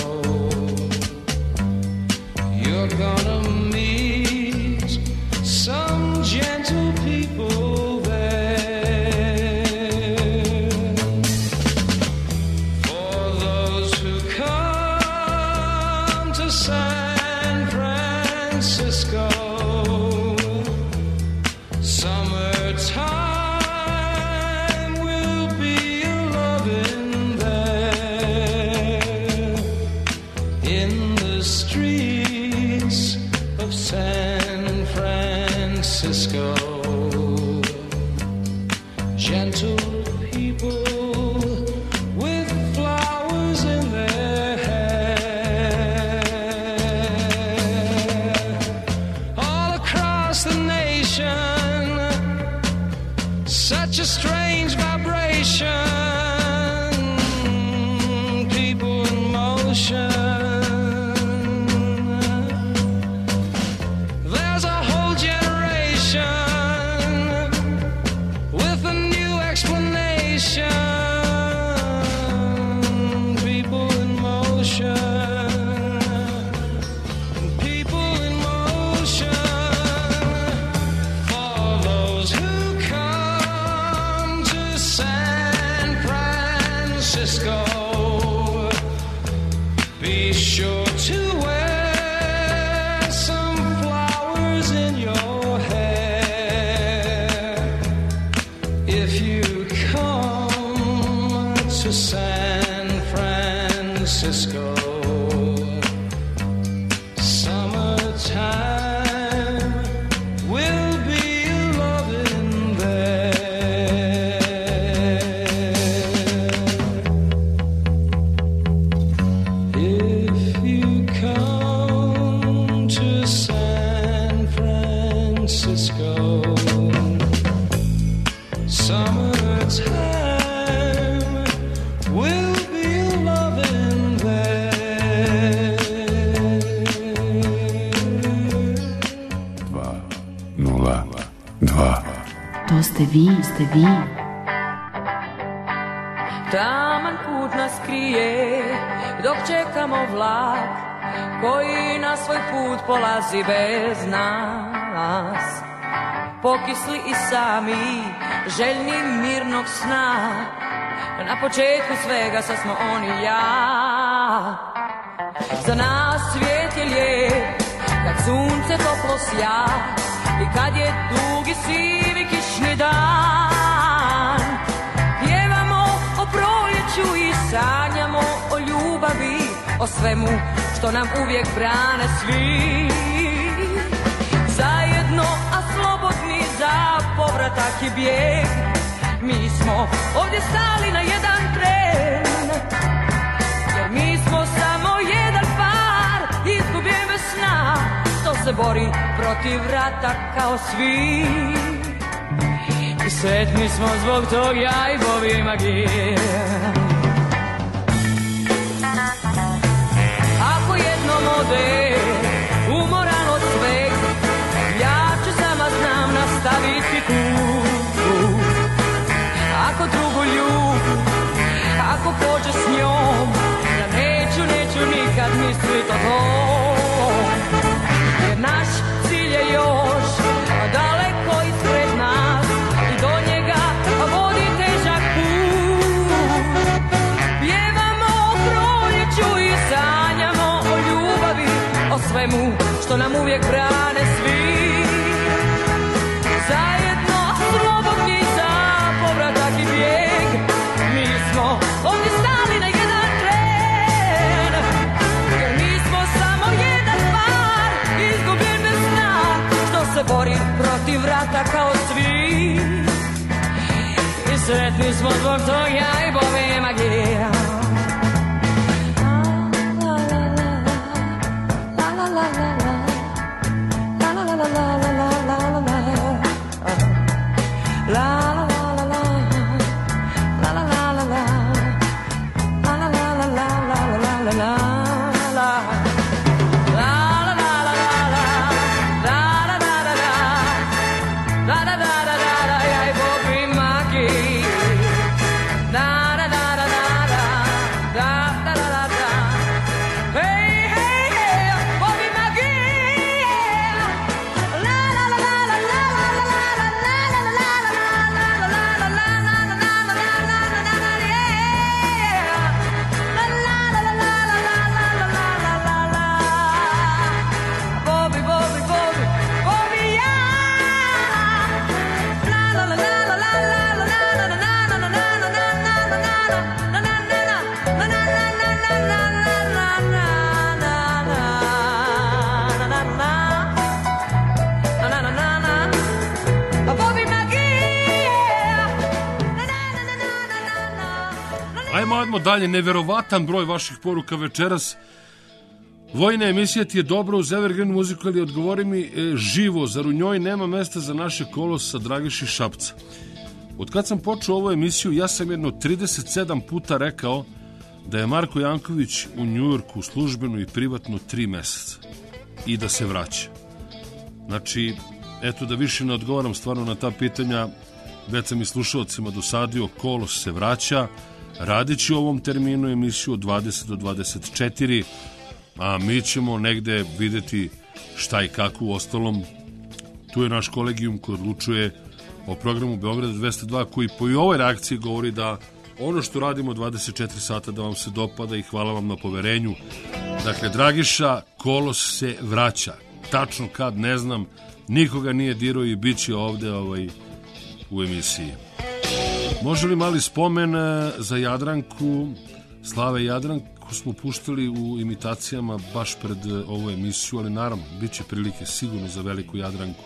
you're gonna meet some gentle people there. For those who come to San Francisco, summertime will be a-lovin' there in the streets of San Francisco. Gentle people with flowers in their hair. All across the nation, such a strange vibration. People in motion. There's a whole generation with a new explanation. People in motion. People in motion. For those who come to San Francisco, be sure to wear some flowers in your hair. If you come to San Francisco, summertime will be a-lovin' there. ste vi. Taman put nas krije dok čekamo vlak koji na svoj put polazi bez nas. Pokisli i sami, željni mirnog sna, na početku svega sad smo on i ja. Za nas svijet je lijep kad sunce toplo sja i kad je dugi sivi kišni dan. Pjevamo o proljeću i sanjamo o ljubavi, o svemu što nam uvijek brane svi. Zajedno, a slobodni za povratak i bijeg, mi smo ovdje stali na jedan tren, jer mi smo samo jedan par izgubljen bez sna, što se bori protiv rata kao svi. I sretni smo zbog tog ja i Bobby magije. Ako jednom ode umoran od sveg, ja ću sama znam nastaviti put. Ako drugu ljubu, ako pođe s njom, ja neću nikad mislit o tom. Jer naš cilj je još daleko ispred nas i do njega vodi težak put. Pjevamo o proljeću i sanjamo o ljubavi, o svemu što nam uvijek brane svi. Zajedno slobodni za povratak i bijeg, mi smo ovdje stali na jedan tren, jer mi smo samo jedan par izgubljen bez sna, što se bori protiv rata kao svi. I sretni smo zbog toga ja i Bobby magija. Ajmo dalje, neverovatan broj vaših poruka večeras. Vojna emisija ti je dobro uz Evergreen muziku, ali odgovori mi živo, zar u njoj nema mesta za naše kolosa Dragiši Šapca? Od kad sam počeo ovu emisiju, ja sam jedno 37 puta rekao da je Marko Janković u Njujorku službeno i privatno 3 meseca i da se vraća. Znači, eto da više ne odgovaram stvarno na ta pitanja, već sam i slušalcima dosadio, kolos se vraća, radići u ovom terminu emisiju od 20 do 24, a mi ćemo negde videti šta i kako. U ostalom, tu je naš kolegijum koji odlučuje o programu Beograda 202, koji po i ovoj reakciji govori da ono što radimo 24 sata da vam se dopada i hvala vam na poverenju. Dakle, Dragiša, kolos se vraća. Tačno kad, ne znam, nikoga nije dirao i bit će ovde u emisiji. Može li mali spomen za Jadranku, Slave Jadranku smo puštali u imitacijama baš pred ovu emisiju, ali naravno, bit će prilike sigurno za veliku Jadranku.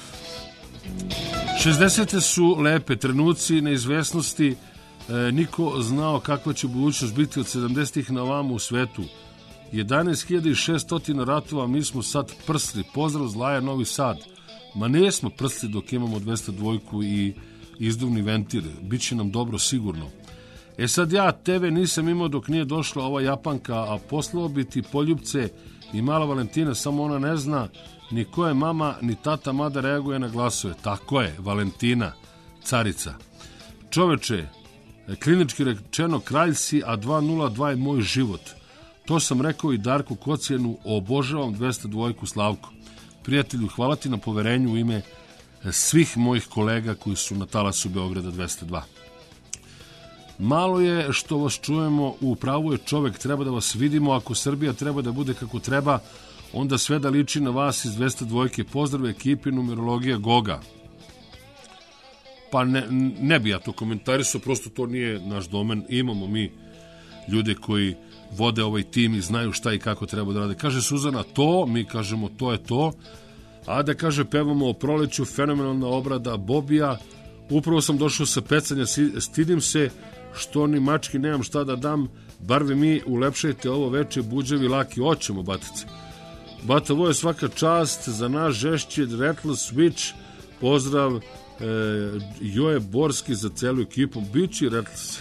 60. su lepe, trenuci neizvesnosti, niko znao kakva će budućnost biti od 70-ih na ovamo u svetu. 11.600 ratova, mi smo sad prsli, pozdrav Zlaja Novi Sad. Ma nismo prsli dok imamo 202 i izduvni ventil, bit će nam dobro sigurno. E sad ja TV nisam imao dok nije došla ova Japanka, a poslao bi ti poljubce i mala Valentina, samo ona ne zna ni ko je mama, ni tata, mada reaguje na glasove. Tako je, Valentina, Carica. Čoveče, klinički rečeno kralj si, a 202 je moj život. To sam rekao i Darku Kocijenu, obožavam 202 Slavko. Prijatelju, hvala ti na poverenju u ime svih mojih kolega koji su na talasu Beograda 202. Malo je što vas čujemo, u pravu je čovek, treba da vas vidimo, ako Srbija treba da bude kako treba, onda sve da liči na vas iz 202. Pozdrav ekipi numerologija Goga. Pa ne bi ja to komentarisao, prosto to nije naš domen. Imamo mi ljude koji vode ovaj tim i znaju šta i kako treba da rade. Kaže Suzana to, mi kažemo to je to. A da kaže pevamo o proleću, fenomenalna obrada Bobija. Upravo sam došao sa pecanja, stidim se što ni mački nemam šta da dam, bar vi mi ulepšajte ovo veče, buđevi laki, oćemo batice. Bata, ovo je svaka čast za naš žešći Rattles Switch, pozdrav Joje Borski za celu ekipu, bići Rattles.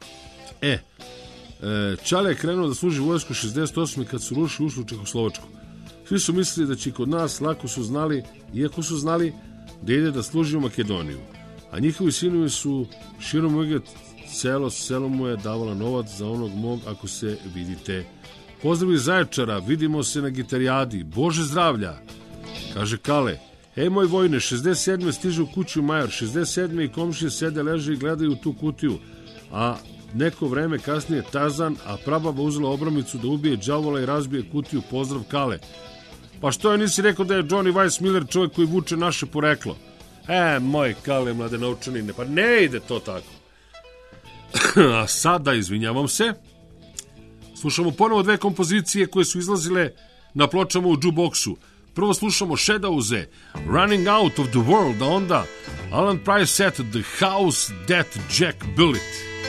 Čale je krenuo da služi vojsku 68. kad su ruši ušli u Čehoslovačku. Svi su mislili da će kod nas, lako su znali, iako su znali da ide da služi u Makedoniju. A njihovi sinovi su širom uvijek selo mu je davala novac za onog mog, ako se vidite. Pozdrav iz Zaječara, vidimo se na gitarijadi. Bože zdravlja, kaže Kale. Ej moj vojne, 67. stiže u kuću Majar, 67. i komšije sede, leže i gledaju tu kutiju. A neko vreme kasnije Tarzan, a prababa uzela obramicu da ubije đavola i razbije kutiju. Pozdrav Kale. Pa što je nisi rekao da je Johnny Weissmiller čovjek koji vuče naše poreklo? Moj Kale, mlade naučanine, pa ne ide to tako. A sada, izvinjavam se, slušamo ponovo dve kompozicije koje su izlazile na pločama u jukeboxu. Prvo slušamo Shadowse, Running Out of the World, a onda Alan Price set The House That Jack Built.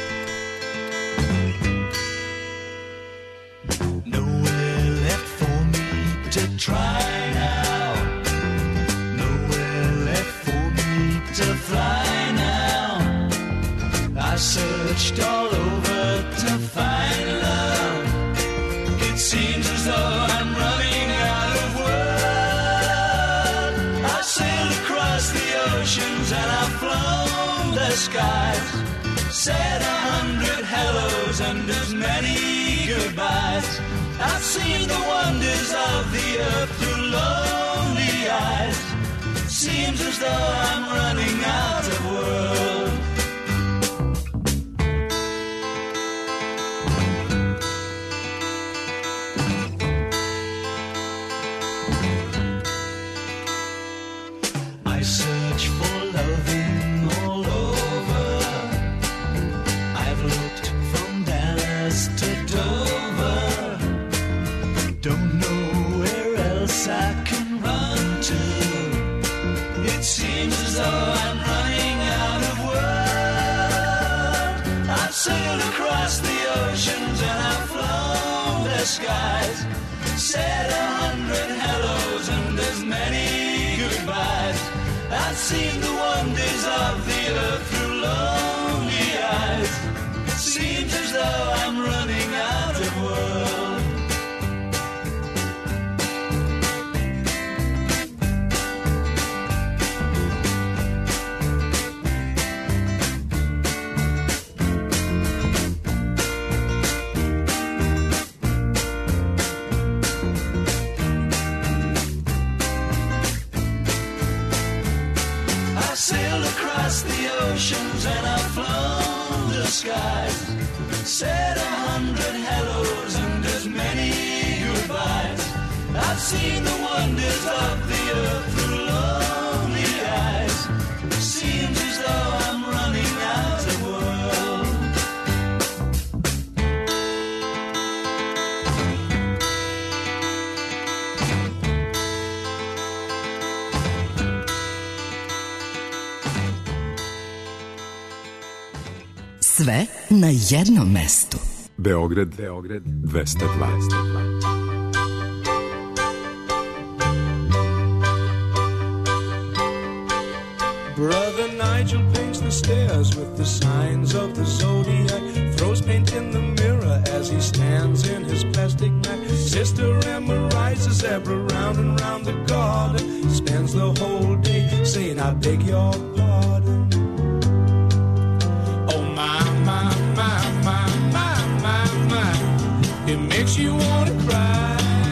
Nowhere left for me to try now. Nowhere left for me to fly now. I searched all over to find love. It seems as though I'm running out of words. I sailed across the oceans and I've flown the skies, said 100 hellos and as many goodbyes. I've seen the wonders of the earth through lonely eyes. Seems as though I'm running out of world. I search for loving all over. I've looked from Dallas to Dover. Don't know where else I can run to. It seems as though I'm running out of words. I've sailed across the oceans and I've flown the skies, said 100 hellos and as many goodbyes. I've seen the wonders of the earth through lonely eyes. Seems as though I'm running out of world. Sailed across the oceans and I've flown the skies, said 100 hellos and as many goodbyes. I've seen the wonders of the earth through lonely eyes. Seems as though I'm running out of world. Sve na jednom mestu. Beograd 202. Brother Nigel paints the stairs with the signs of the zodiac, throws paint in the mirror as he stands in his plastic Mac. Sister Emma rides a zebra round and round the garden, spends the whole day saying I beg your pardon. you wanna cry.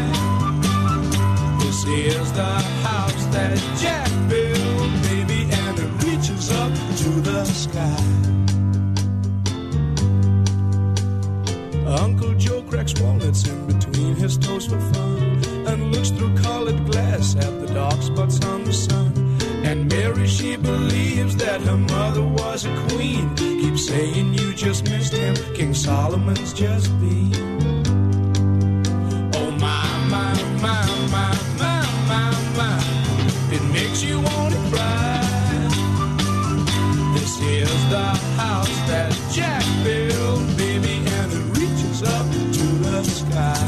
This is the house that Jack built, baby, and it reaches up to the sky. Uncle Joe cracks walnuts in between his toes for fun and looks through colored glass at the dark spots on the sun. And Mary, she believes that her mother was a queen. Keeps saying you just missed him, King Solomon's just been. Oh my, my, my, my, my, my, my, it makes you wanna cry. This is the house that Jack built, baby, and it reaches up to the sky.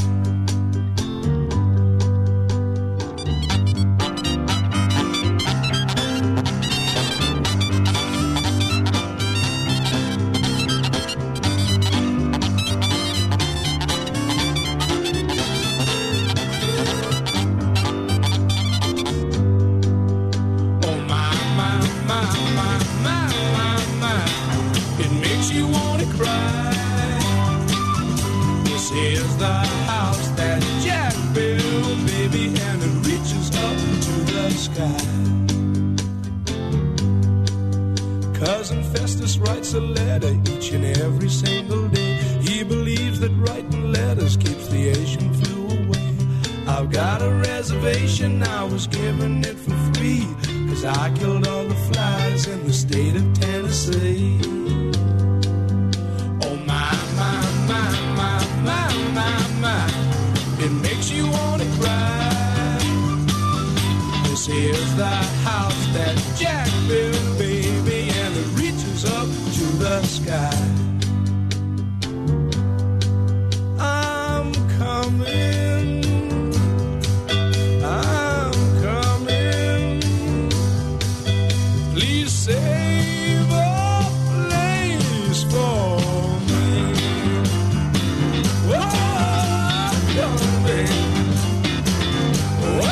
Cousin Festus writes a letter each and every single day. He believes that writing letters keeps the Asian flu away. I've got a reservation, I was given it for free, 'cause I killed all the flies in the state of Tennessee. Oh my, my, my, my, my, my, my, it makes you wanna cry. This is the house that Jack built, baby, and it reaches up to the sky. I'm coming, I'm coming. Please save a place for me. Whoa, I'm coming. Whoa.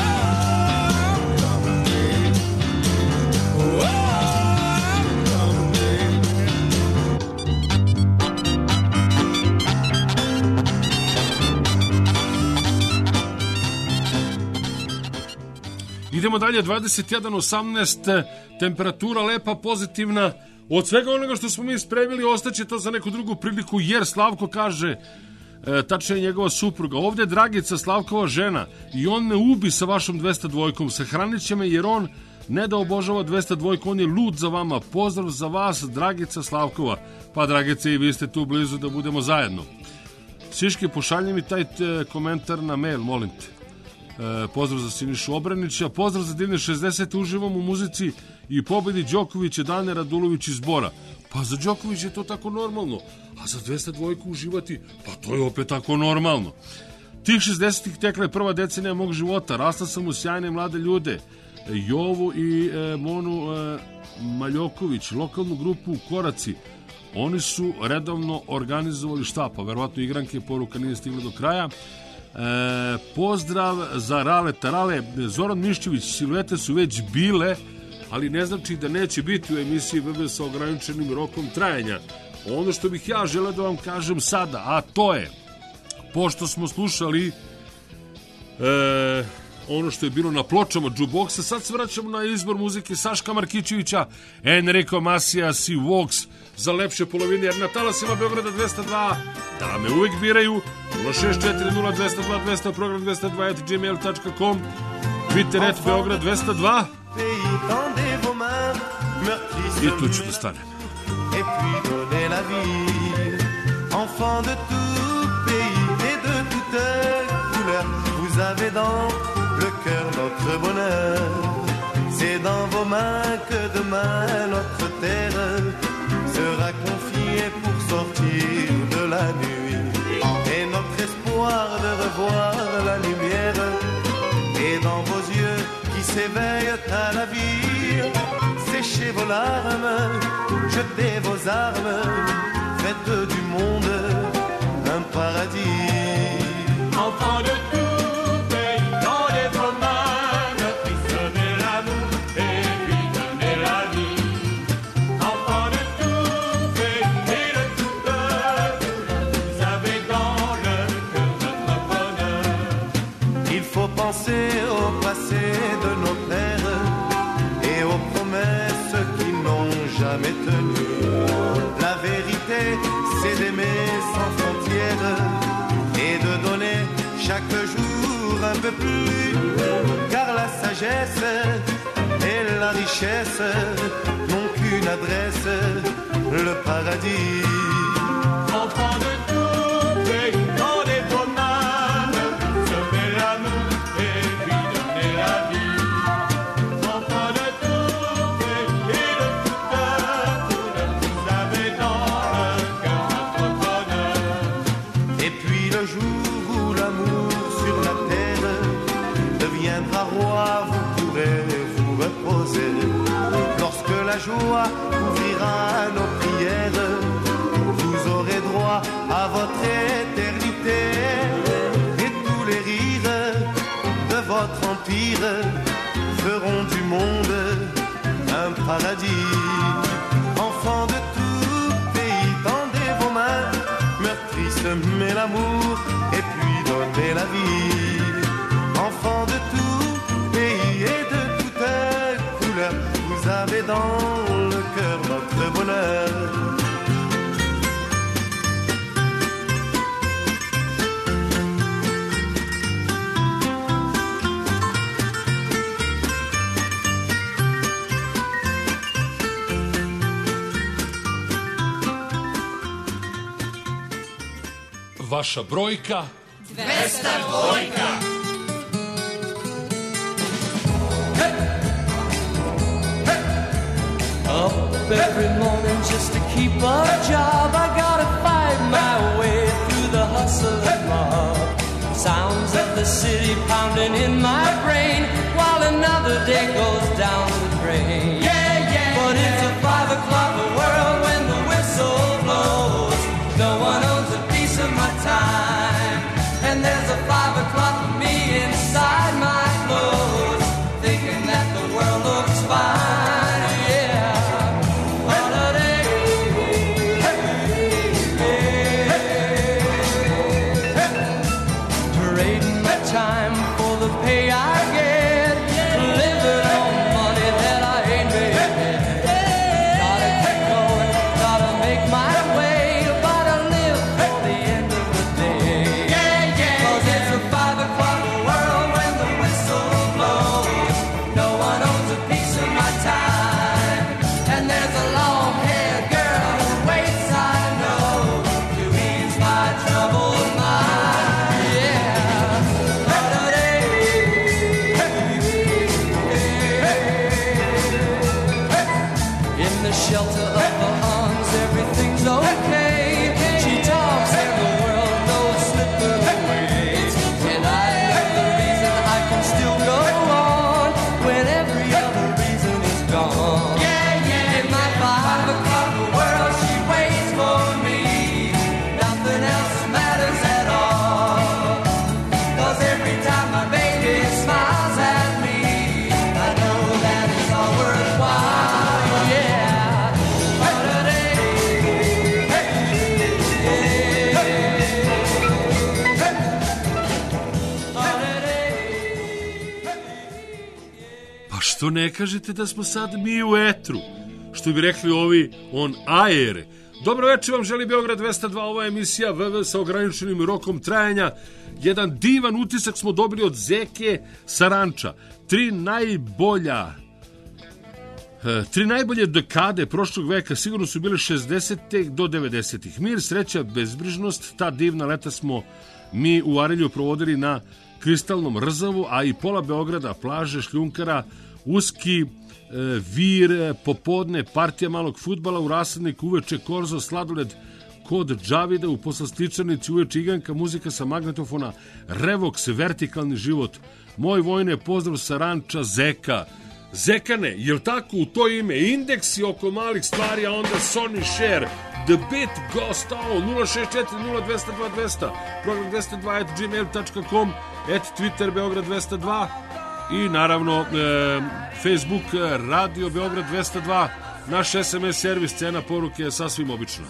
Idemo dalje, 21:18, temperatura lepa, pozitivna. Od svega onoga što smo mi spremili ostaće to za neku drugu priliku, jer Slavko kaže, tačnije njegova supruga, ovde je Dragica, Slavkova žena, i on me ubi sa vašom 202-kom, sahranit će me jer on ne da obožava 202, on je lud za vama. Pozdrav za vas, Dragica Slavkova. Pa Dragice, i vi ste tu blizu da budemo zajedno. Siške, pošalji mi taj komentar na mail, molim te. Pozdrav za Sinišu Obranića, pozdrav za Divne 60, uživam u muzici i pobedi Đokovića, Dane Radulović iz Bora. Pa za Đokovića je to tako normalno, a za 202 uživati, pa to je opet tako normalno. Tih 60-ih tekla je prva decenija mog života, rasla sam u sjajne mlade ljude, Jovu i Monu Maljoković, lokalnu grupu Koraci. Oni su redovno organizovali šta, pa verovatno igranke, poruka nije stigla do kraja. Pozdrav za Raleta. Rale, Zoran Mišćević, Siluete su već bile, ali ne znači da neće biti u emisiji VV sa ograničenim rokom trajanja. Ono što bih ja želeo da vam kažem sada, a to je, pošto smo slušali ono što je bilo na pločama jukeboxa, sad se vraćamo na izbor muzike Saška Markićevića, Enrico Macias i Vox za lepše polovine, jer na talasima Beograda 202 da me uvijek biraju 064020202, program 202@gmail.com, Twitter @Beograd 202 i tu ću da stanem. Et puis donner la vie, enfant de tout pays et de toute couleur, vous avez dans le cœur notre bonheur. C'est dans vos mains que demain notre terre sera confiée pour sortir de la nuit. Et notre espoir de revoir la lumière est dans vos yeux qui s'éveillent à la vie. Séchez vos larmes, jetez vos armes, faites du monde un paradis. Enfant de tout pays, donnez vos mains, ne frissonnez l'amour et puis donnez la vie. Enfant de tout pays et de toute couleur, vous avez dans le cœur penser au passé de nos pères et aux promesses qui n'ont jamais tenu. La vérité, c'est d'aimer sans frontières et de donner chaque jour un peu plus, car la sagesse et la richesse n'ont qu'une adresse, le paradis. Enfant de tout pays, tendez vos mains, semez l'amour et puis donnez la vie. Enfant de tout pays et de tout peuple, vous avez dans le cœur notre bonheur. Et puis le jour où l'amour sur la terre deviendra roi, vous pourrez vous reposer. Lorsque la joie ouvrira nos prières, vous aurez droit à votre éternité. Et tous les rires de votre empire feront du monde un paradis. Enfants de tout pays, tendez vos mains, meurtris, semez l'amour et puis donnez la vie. Enfants de tout pays et de toute couleur, vous avez dans le cœur notre bonheur. Vaša brojka 202. Up every morning just to keep a job. I gotta fight my way through the hustle and mob. Sounds of the city pounding in my brain while another day goes down the drain. Yeah, yeah. But it's a 5 o'clock world when the whistle blows. No one owns a piece of my time, and there's a 5 o'clock for me inside my clothes, thinking that the world looks fine. Yeah. Time for the pay I get, living on money that I ain't made yet. Gotta keep going, gotta make my way, gotta live for the end of the day. Yeah, yeah. 'Cause it's a 5 o'clock world when the whistle blows. No one owns a piece of my time, and there's a long-haired girl who waits, I know, to ease my troubled mind. Shelter of her arms, everything's okay. She talks and the world knows slip her away. And I know the reason I can still go on when every other reason is gone. Yeah, yeah. In my 5 o'clock world, she waits for me. Nothing else matters at all. 'Cause every time my baby smiles at me, I know that it's all worthwhile. Yeah. Što ne kažete da smo sad mi u etru? Što bi rekli ovi on aere. Dobro večer vam želi Beograd 202, ova emisija VV sa ograničenim rokom trajanja. Jedan divan utisak smo dobili od Zeke Saranča. Tri najbolje dekade prošlog veka sigurno su bile 60. do 90. Mir, sreća, bezbrižnost, ta divna leta smo mi u Arilju provodili na Kristalnom rzavu, a i pola Beograda, plaže, šljunkara, uski vir, popodne, partija malog fudbala, u rasadnik uveče korzo, sladoled kod Džavida, u poslastičarnici uveče iganka, muzika sa magnetofona, Revox, vertikalni život. Moj vojne, pozdrav sa ranča Zeka. Zekane, jel tako u to ime? Indeksi oko malih stvari, a onda Sony Share, The Bit Ghost, 064-0202-200, program 202@gmail.com, Twitter Beograd 202 i naravno Facebook Radio Beograd 202, naš SMS servis, cena poruke je sasvim obična.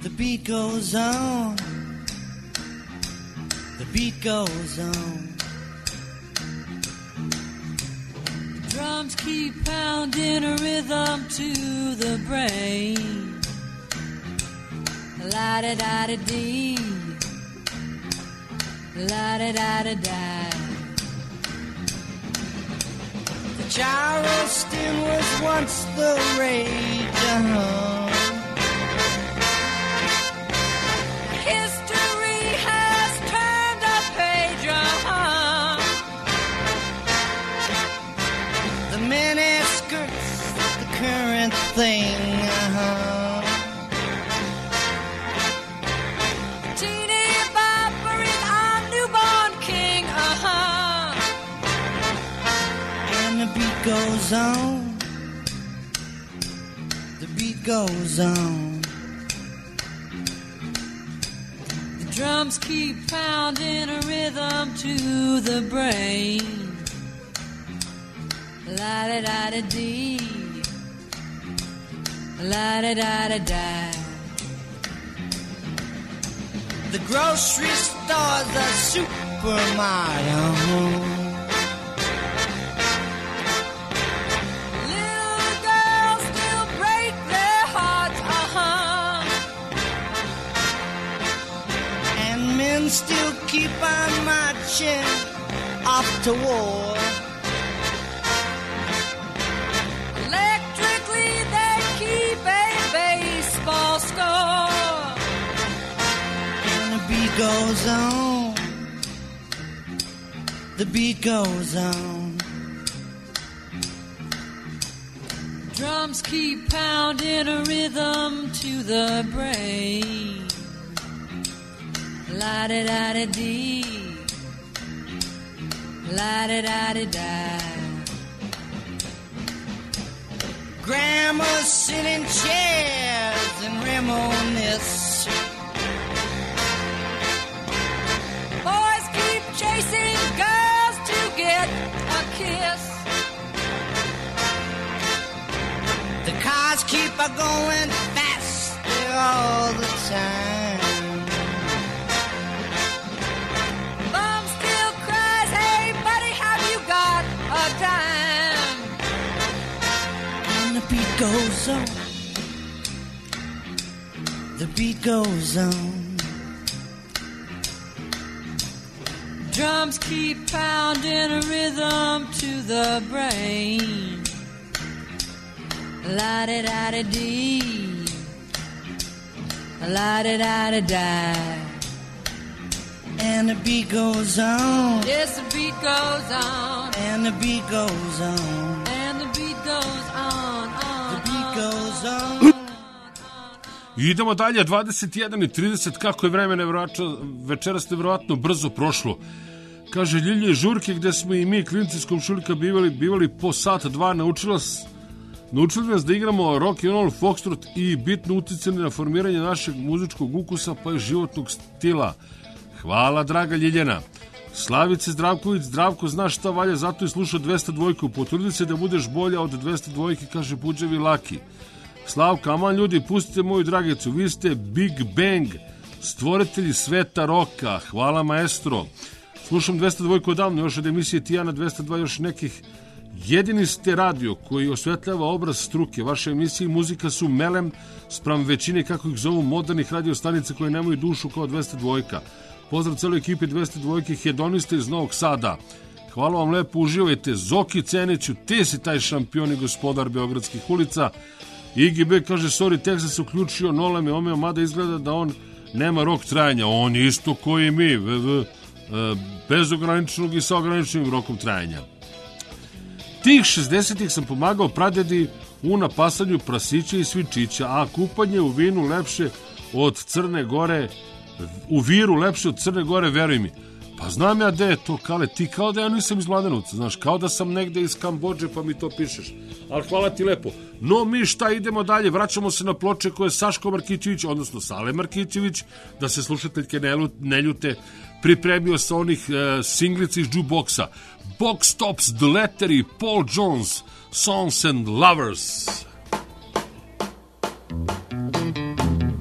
The beat goes on. The beat goes on. The drums keep pounding a rhythm to the brain. La-da-da-da-dee. La-da-da-da-da. The Charleston was once the rage, History has turned a page, The mini skirts, the current thing, Teeny bopper is our newborn king, And the beat goes on. The beat goes on. The drums keep pounding a rhythm to the brain. La-da-da-da-dee. La-da-da-da-da. The grocery store's a supermarket. Little girls still break their hearts, And men still keep on marching off to war. Electrically they keep a baseball score. And the beat goes on. The beat goes on. Drums keep pounding a rhythm to the brain. La-da-da-da-dee. La-da-da-da-da. Grandmas sit in chairs and reminisce. Boys keep chasing girls to get a kiss. The cars keep a-going faster all the time. Mom still cries, hey buddy, have you got a dime? And the beat goes on. The beat goes on. Drums keep pounding a rhythm to the brain. La-da-da-da-dee. La-da-da-da-da. And the beat goes on. Yes, the beat goes on. And the beat goes on. And the beat goes on. The beat goes on. Idemo dalje, 21:30, kako je vreme večeras nevjerojatno brzo prošlo. Kaže, Ljilje žurke gde smo i mi klinci iz komšulika bivali po sat, dva, naučili nas da igramo rock and roll, foxtrot i bitno uticali na formiranje našeg muzičkog ukusa pa i životnog stila. Hvala, draga Ljiljana. Slavice Zdravković, Zdravko, znaš šta valja, zato i slušao 202. Potrudi se da budeš bolja od 202, kaže Buđevi Laki. Slavka, aman ljudi, pustite moju dragicu, vi ste Big Bang, stvoritelji sveta roka. Hvala, maestro. Slušam 202 odavno, još od emisije Tijana 202, još nekih. Jedini ste radio koji osvetljava obraz struke. Vaše emisije i muzika su melem spram većine, kako ih zovu, modernih radiostanica koje nemaju dušu kao 202. Pozdrav celoj ekipi 202, hedoniste iz Novog Sada. Hvala vam lepo, uživajte. Zoki Ceniću, ti si taj šampion i gospodar beogradskih ulica. IGB kaže, sorry, Texas se uključio, Nola me omeo, mada izgleda da on nema rok trajanja. On je isto koji mi, bez ograničenog i sa ograničenim rokom trajanja. Tih 60-ih sam pomagao pradedi u napasanju prasića i svinčića, a kupanje u vinu lepše od Crne Gore, u viru lepše od Crne Gore, veruj mi. Pa znam ja gde je to, Kale, ti kao da ja nisam iz Mladenovca, znaš, kao da sam negde iz Kambodže pa mi to pišeš. Ali hvala ti lepo. No mi šta, idemo dalje, vraćamo se na ploče koje Saško Markićević, odnosno Sale Markićević, da se slušateljke ne ljute, pripremio sa onih singlica iz jukeboxa. Box Tops, The Letter i Paul Jones, Songs and Lovers.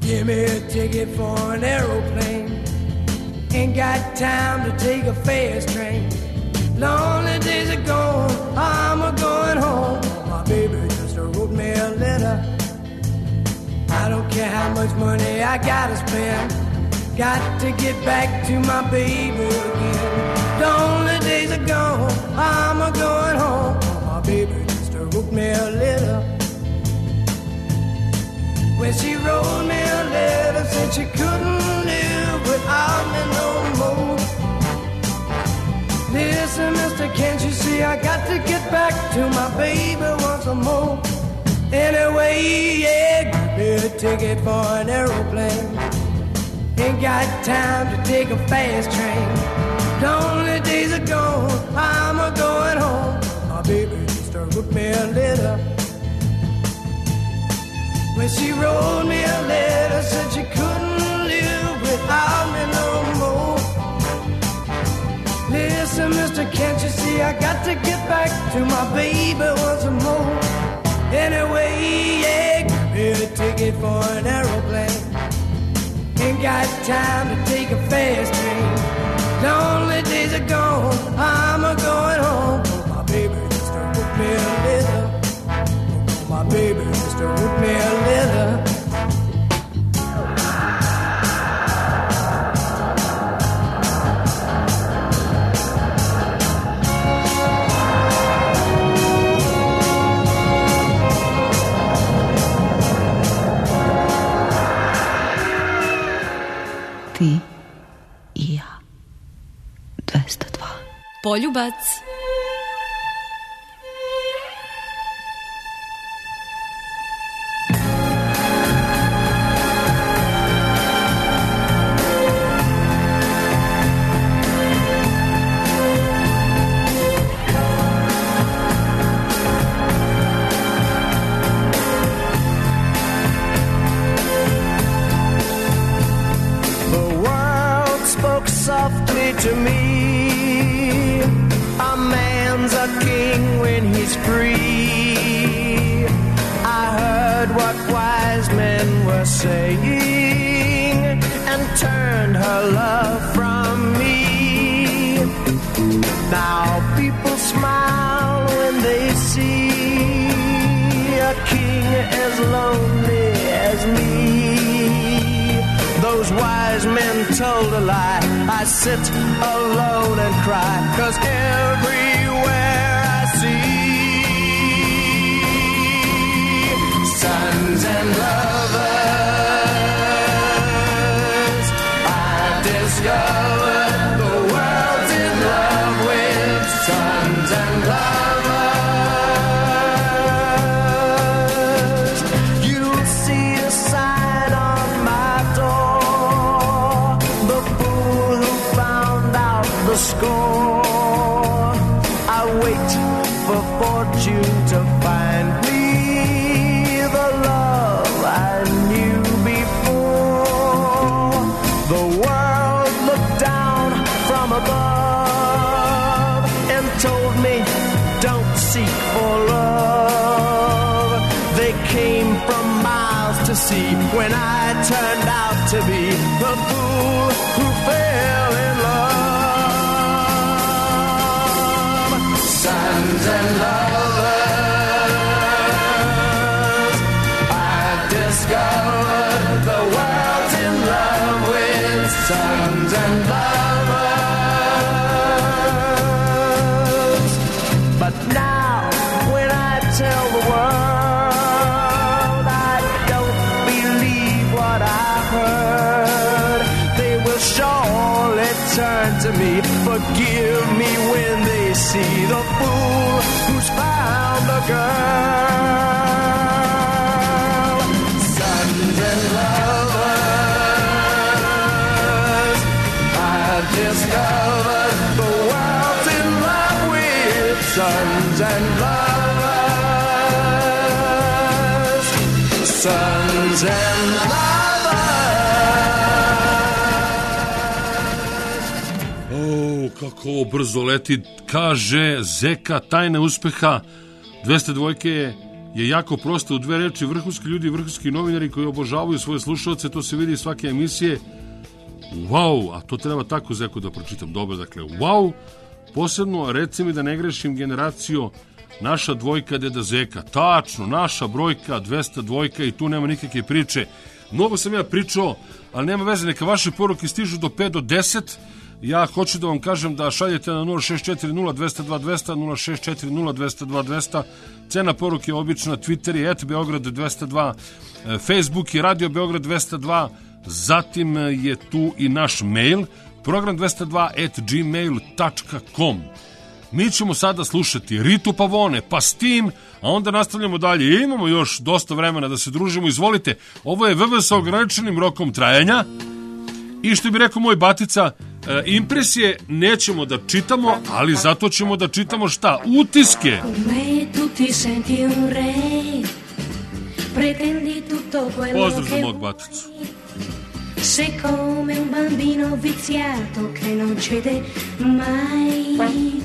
Give me a ticket for an aeroplane. Ain't got time to take a fast train. Lonely days are gone, I'm a-going home. My baby just wrote me a letter. I don't care how much money I gotta spend. Got to get back to my baby again. Lonely days are gone, I'm a-going home. My baby just wrote me a letter. When she wrote me a letter, said she couldn't live without me no more. Listen, mister, can't you see I got to get back to my baby once more. Anyway, yeah, give me a ticket for an aeroplane. Ain't got time to take a fast train. Lonely days are gone, I'm a-going home. My baby just wrote me a letter. When she wrote me a letter, said she couldn't live without me no more. Listen, mister, can't you see I got to get back to my baby once more. Anyway, yeah, give me a ticket for an aeroplane. Ain't got time to take a fast train. Lonely days are gone, I'm a-going home. My baby just wrote me a letter. My baby just wrote me a letter. Ti i ja. 202. Poljubac. To me, a man's a king when he's free. I heard what wise men were saying and turned her love from me. Now people smile when they see a king as lonely as me. Those wise men told a lie. I sit alone and cry, 'cause everywhere I see sons and lovers, I discovered the world's in love with sons and lovers. You'll see a sign on my door, the fool who found out the score. I wait for fortune to find me the love I knew before. The world looked down from above and told me, don't seek for love. They came from miles to see when I turned out to be the fool who fell in love. Sons and lovers, I discovered the world's in love with sons and lovers. But now when I tell the world I don't believe what I heard, they will surely turn to me, forgive me when they see the fool who's found the girl. Sons and lovers, I've discovered the world's in love with sons and lovers. Sons and Kako ovo brzo leti, kaže Zeka, tajna uspeha 202 je je jako prosta, u dve reči, vrhunski ljudi, vrhunski novinari koji obožavaju svoje slušalce, to se vidi iz svake emisije. Wow, a to treba tako Zeko da pročitam. Dobro, dakle, wow, posebno, reci mi da ne grešim, generacijo, naša dvojka Deda Zeka. Tačno, naša brojka 202 i tu nema nikakve priče. Mnogo sam ja pričao, ali nema veze, neka vaše poruke stižu do 5 do 10. Ja hoću da vam kažem da šaljete na 0640-202-200, 0640-202-200. Cena poruke je obična, Twitter je @Beograd 202, Facebook je Radio Beograd 202, zatim je tu i naš mail, program202@gmail.com. Mi ćemo sada slušati Ritu Pavone, pa s tim, a onda nastavljamo dalje. Imamo još dosta vremena da se družimo, izvolite. Ovo je VV sa ograničenim rokom trajanja. I što bi rekao moj batica, impresije nećemo da čitamo, ali zato ćemo da čitamo šta? Utiske. Pozdrav za mog baticu. Sei come un bambino viziato che non cede mai.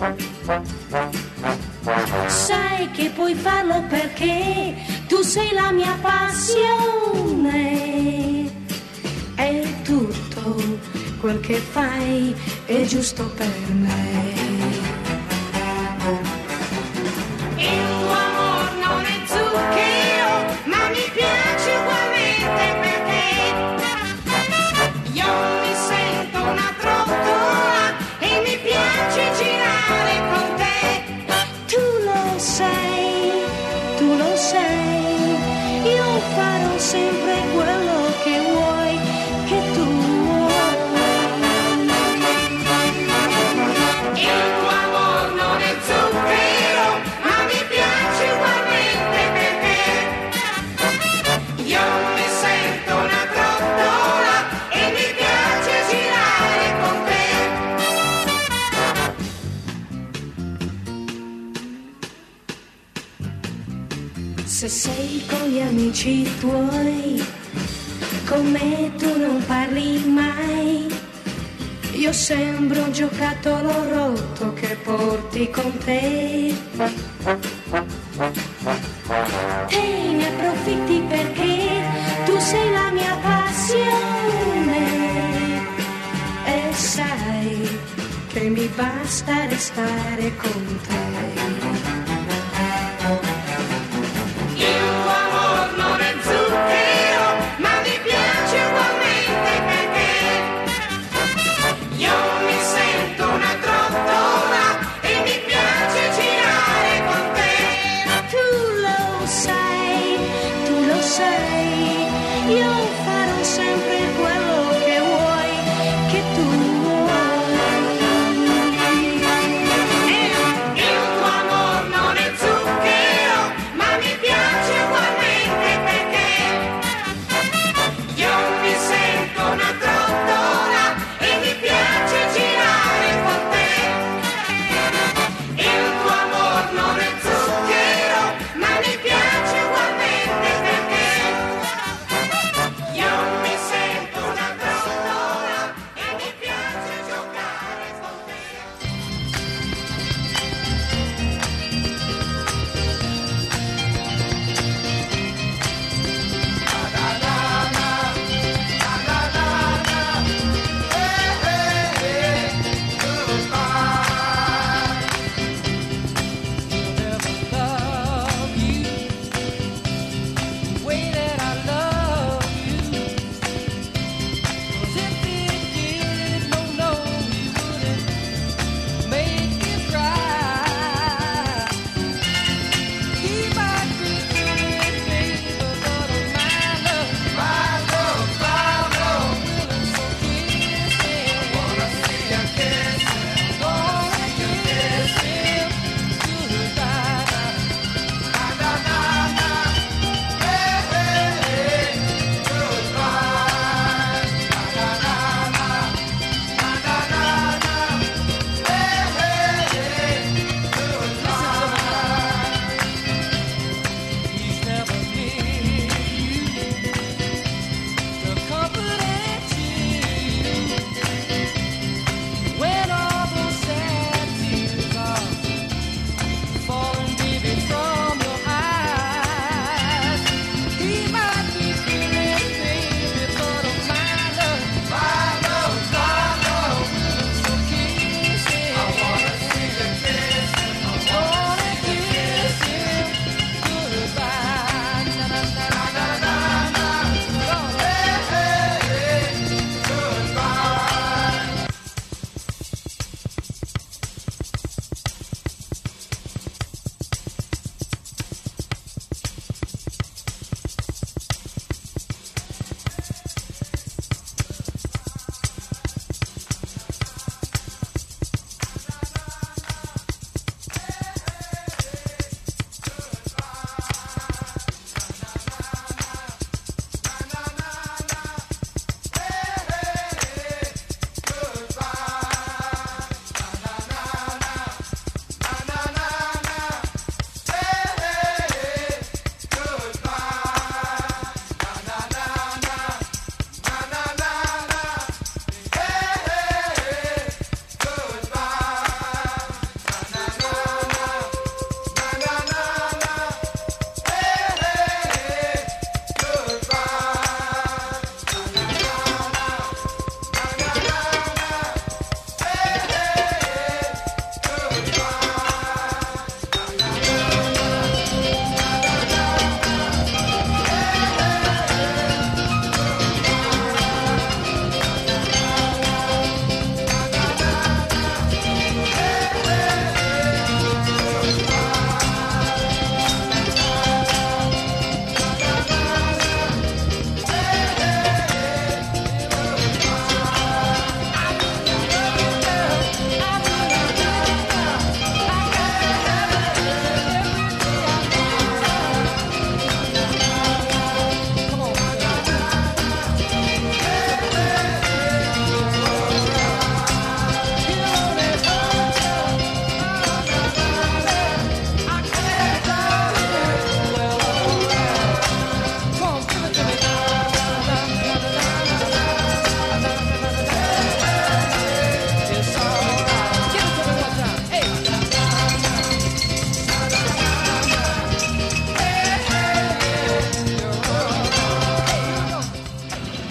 Sai che puoi farlo perché tu sei la mia passione. E tutto quel che fai è giusto per me. Il tuo amor non è zucchero, ma mi piace ugualmente perché io mi sento una trottola e mi piace girare con te. Tu lo sai, io farò sempre quello che vuoi, che tu vuoi. Il tuo amor non è zucchero, ma mi piace ugualmente perché io mi sento una trottola e mi piace girare con te. Se sei con gli amici tuoi, con me tu non parli mai. Io sembro un giocattolo rotto che porti con te. Te ne approfitti perché tu sei la mia passione. E sai che mi basta restare con te. Il tuo amor non è zucchero, ma mi piace ugualmente perché io mi sento una trottola e mi piace girare con te. Tu lo sai, io farò sempre quello che vuoi, che tu vuoi. Il tuo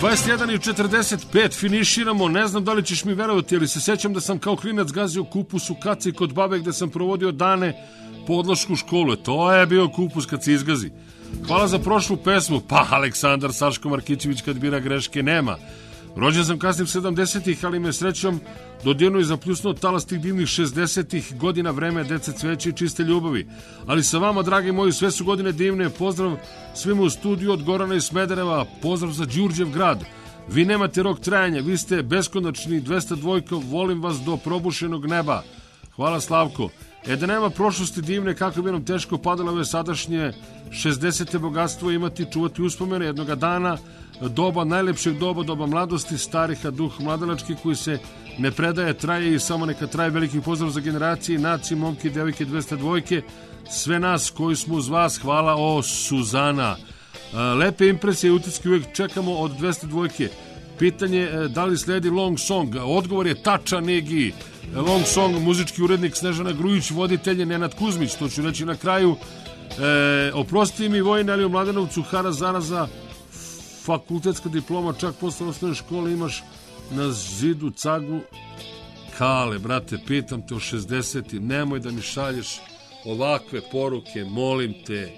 21:45 finiširamo, ne znam da li ćeš mi verovati, ali se sećam da sam kao klinac gazio kupus u kaci kod babe gde sam provodio dane po odlasku u školu. To je bio kupus kad se izgazi. Hvala za prošlu pesmu. Pa Aleksandar Saško Markićević kad bira greške nema. Rođen sam kasnim 70-ih, ali me srećom dodirnuo i zapljusnuo talas tih divnih 60-ih godina, vreme dece, cveće i čiste ljubavi. Ali sa vama, dragi moji, sve su godine divne. Pozdrav svima u studiju od Gorana i Smedereva. Pozdrav za Đurđev grad. Vi nemate rok trajanja, vi ste beskonačni 202, volim vas do probušenog neba. Hvala, Slavko. Da nema prošlosti divne, kako bi nam teško padale ove sadašnje 60. bogatstvo imati, čuvati uspomene jednoga dana, doba, najlepšeg doba, doba mladosti, stariha, duh mladalački koji se ne predaje, traje i samo neka traje. Veliki pozdrav za generacije, nacije, momke, devojke 202, sve nas koji smo uz vas. Hvala, o Suzana. Lepe impresije i uticke uvijek čekamo od 202. Pitanje da li sledi long song? Odgovor je tačan, Negi. Long song, muzički urednik Snežana Grujić, voditelj je Nenad Kuzmić, to ću reći na kraju. Oprosti mi, Vojne, ali u Mladenovcu Hara Zaraza, fakultetska diploma, čak posle osnovne škole imaš na zidu cagu. Kale, brate, pitam te o 60. Nemoj da mi šalješ ovakve poruke, molim te.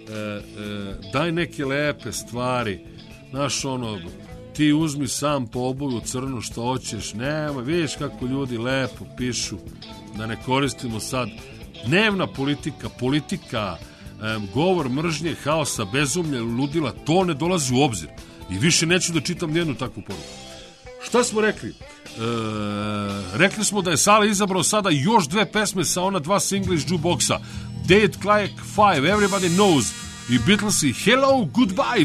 Daj neke lepe stvari. Znaš, ono, ti uzmi sam po oboju crnu što hoćeš. Nemoj, vidiš kako ljudi lepo pišu, da ne koristimo sad. Dnevna politika, govor mržnje, haosa, bezumlja, ludila, to ne dolazi u obzir. I više neću da čitam nijednu takvu poruku. Šta smo rekli? Rekli smo da je Sale izabrao sada još dve pesme sa ona dva singla iz jukeboxa. Date Clark 5, Everybody Knows, i Beatlesi Hello, Goodbye,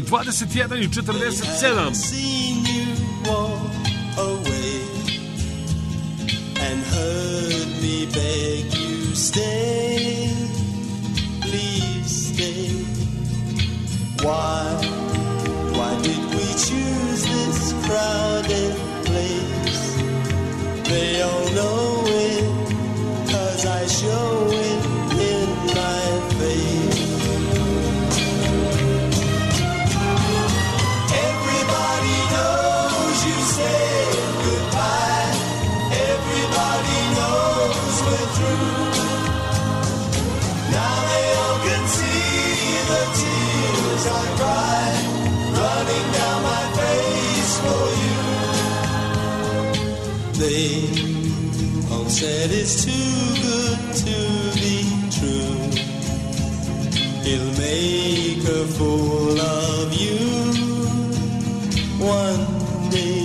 21:47. Seen you walk away and heard me beg you stay, please stay. Why did we choose this crowded place? They all know it, 'cause I show it in my face. Everybody knows you said goodbye. Everybody knows we're through. Now they all can see the tears I cry, running down my face for you. They all said it's too good to be true. He'll make a fool of you one day.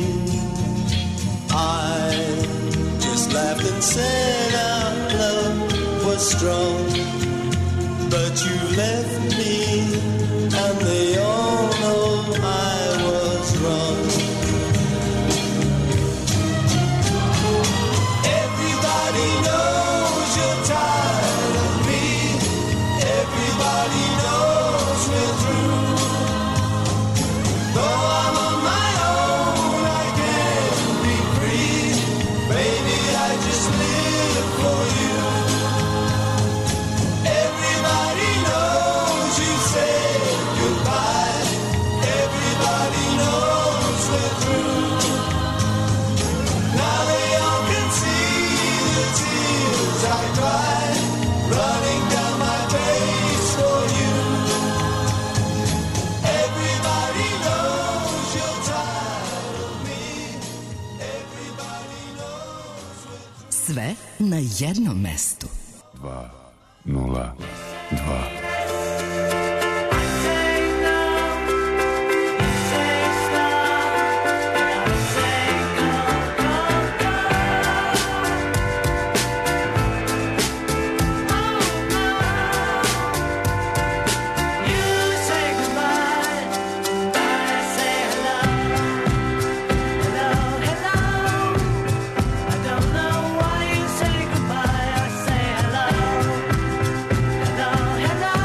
I just laughed and said our love was strong, but you left me and they all know I was wrong. Everybody knows you're tired of me. Everybody knows we're through. Though I'm on my own, I can't be free. Baby, I just live for you. Everybody knows you said goodbye. Everybody knows we're through. Now they all can see the tears I cry, running down my face for you. Everybody knows you're tired of me. Everybody knows we're Sve na jednom mestu. 202. hello.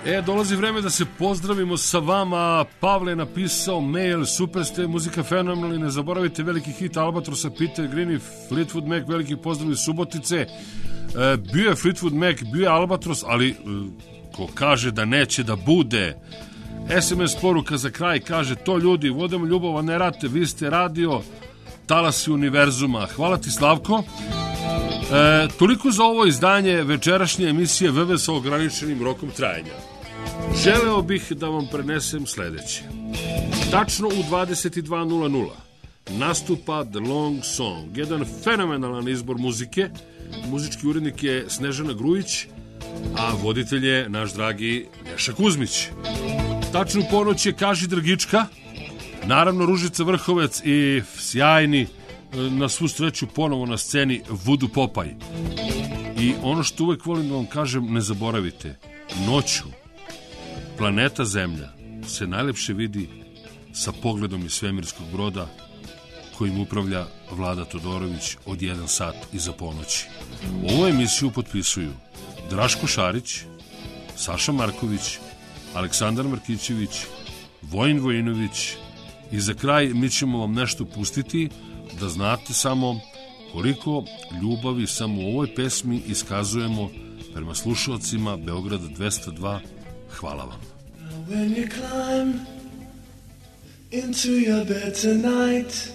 Dolazi vreme da se pozdravimo sa vama. Pavle je napisao mail, super ste, muzika fenomenalna, ne zaboravite veliki hit Albatrosa, Peter Green i Fleetwood Mac, veliki pozdrav iz Subotice. Bio je Fleetwood Mac, bio je Albatros, ali ko kaže da neće da bude. SMS poruka za kraj kaže, to ljudi, vodimo ljubav, a ne rate, vi ste radio talasi univerzuma. Hvala ti, Slavko. Toliko za ovo izdanje večerašnje emisije VV sa ograničenim rokom trajanja. Želeo bih da vam prenesem sledeće. Tačno u 22:00 nastupa The Long Song, jedan fenomenalan izbor muzike. Muzički urednik je Snežana Grujić, a voditelj je naš dragi Neša Kuzmić. Tačno u ponoć je Kaži Drgička, naravno Ružica Vrhovec i sjajni, na svu sreću ponovo na sceni, Vudu Popaj. I ono što uvek volim da vam kažem, ne zaboravite, noću planeta Zemlja se najlepše vidi sa pogledom iz svemirskog broda kojim upravlja Vlada Todorović od 1 sat iza ponoći. Ovu emisiju potpisuju Draško Šarić, Saša Marković, Aleksandar Markićević, Vojin Vojinović i za kraj mi ćemo vam nešto pustiti da znate samo koliko ljubavi samo u ovoj pesmi iskazujemo prema slušalcima Beograda 202. Hvala vam. When you climb into your bed tonight,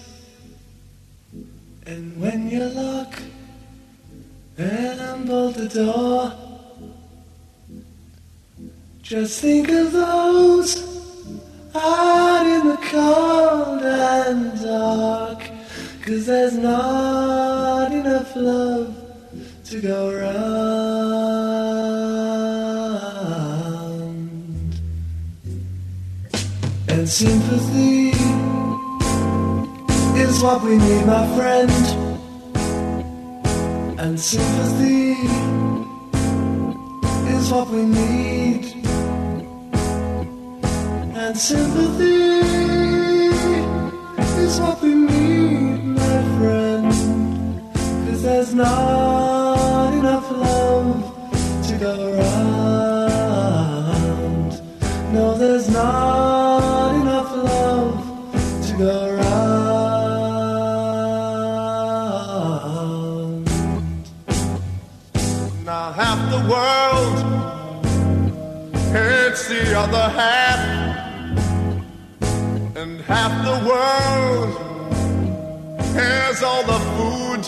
and when you lock and bolt the door, just think of those out in the cold and dark, 'cause there's not enough love to go round. And sympathy is what we need, my friend. And sympathy is what we need. And sympathy is what we need, my friend. 'Cause there's not enough love to go around. No, there's not enough love to go around. Now half the world hates the other half, and half the world has all the food,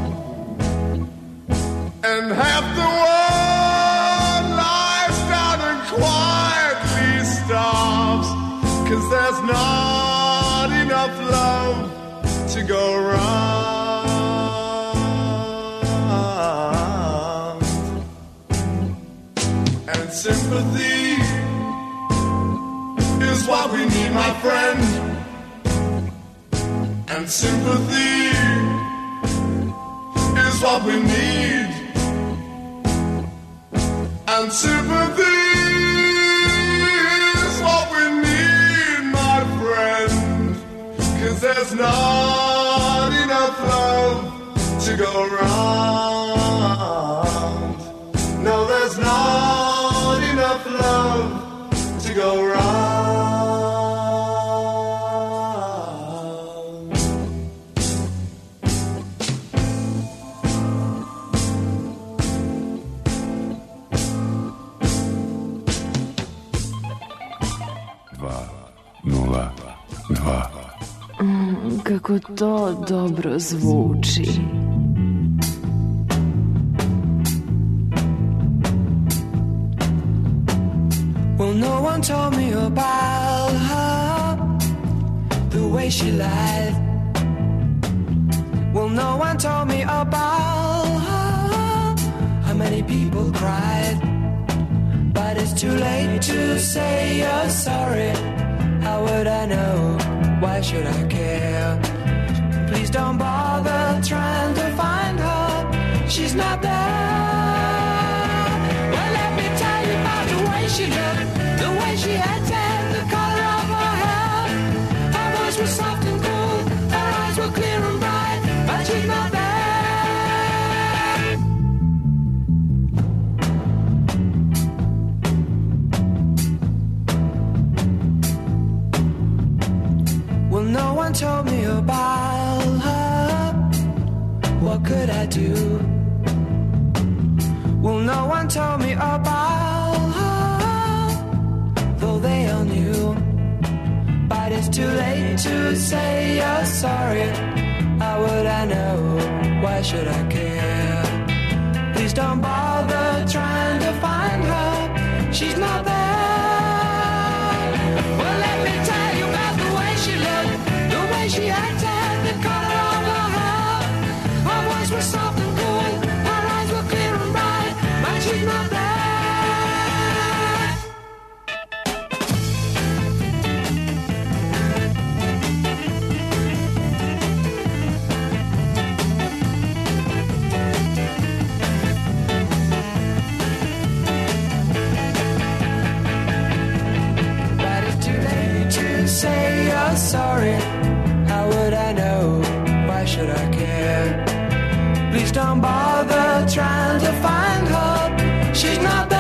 and half the world lies down and quietly starves, 'cause there's not enough love to go round. And sympathy is what we need, my friend. And sympathy is what we need. And sympathy is what we need, my friend. 'Cause there's not enough love to go round. No, there's not enough love to go round. Kako to dobro zvuči. Well, no one told me about her, the way she lied. Well, no one told me about her, how many people cried. But it's too late to say you're sorry. How would I know? Why should I care? Please don't bother trying to find her. She's not there. Well, let me tell you about the way she looked, the way she acted, the color of her hair. Her voice was soft and cool, her eyes were clear and bright, but she's not there. told me about her, what could I do? Well, no one told me about her, though they all knew. But it's too late to say you're sorry. How would I know? Why should I care? Please don't bother trying to find her. She's not there. Well, let me tell you about the way she looked, the way she acted, the color of her hair. Her voice was soft and cool, her eyes were clear and bright, but she's not there. Say you're sorry. How would I know? Why should I care? Please don't bother trying to find her. She's not there.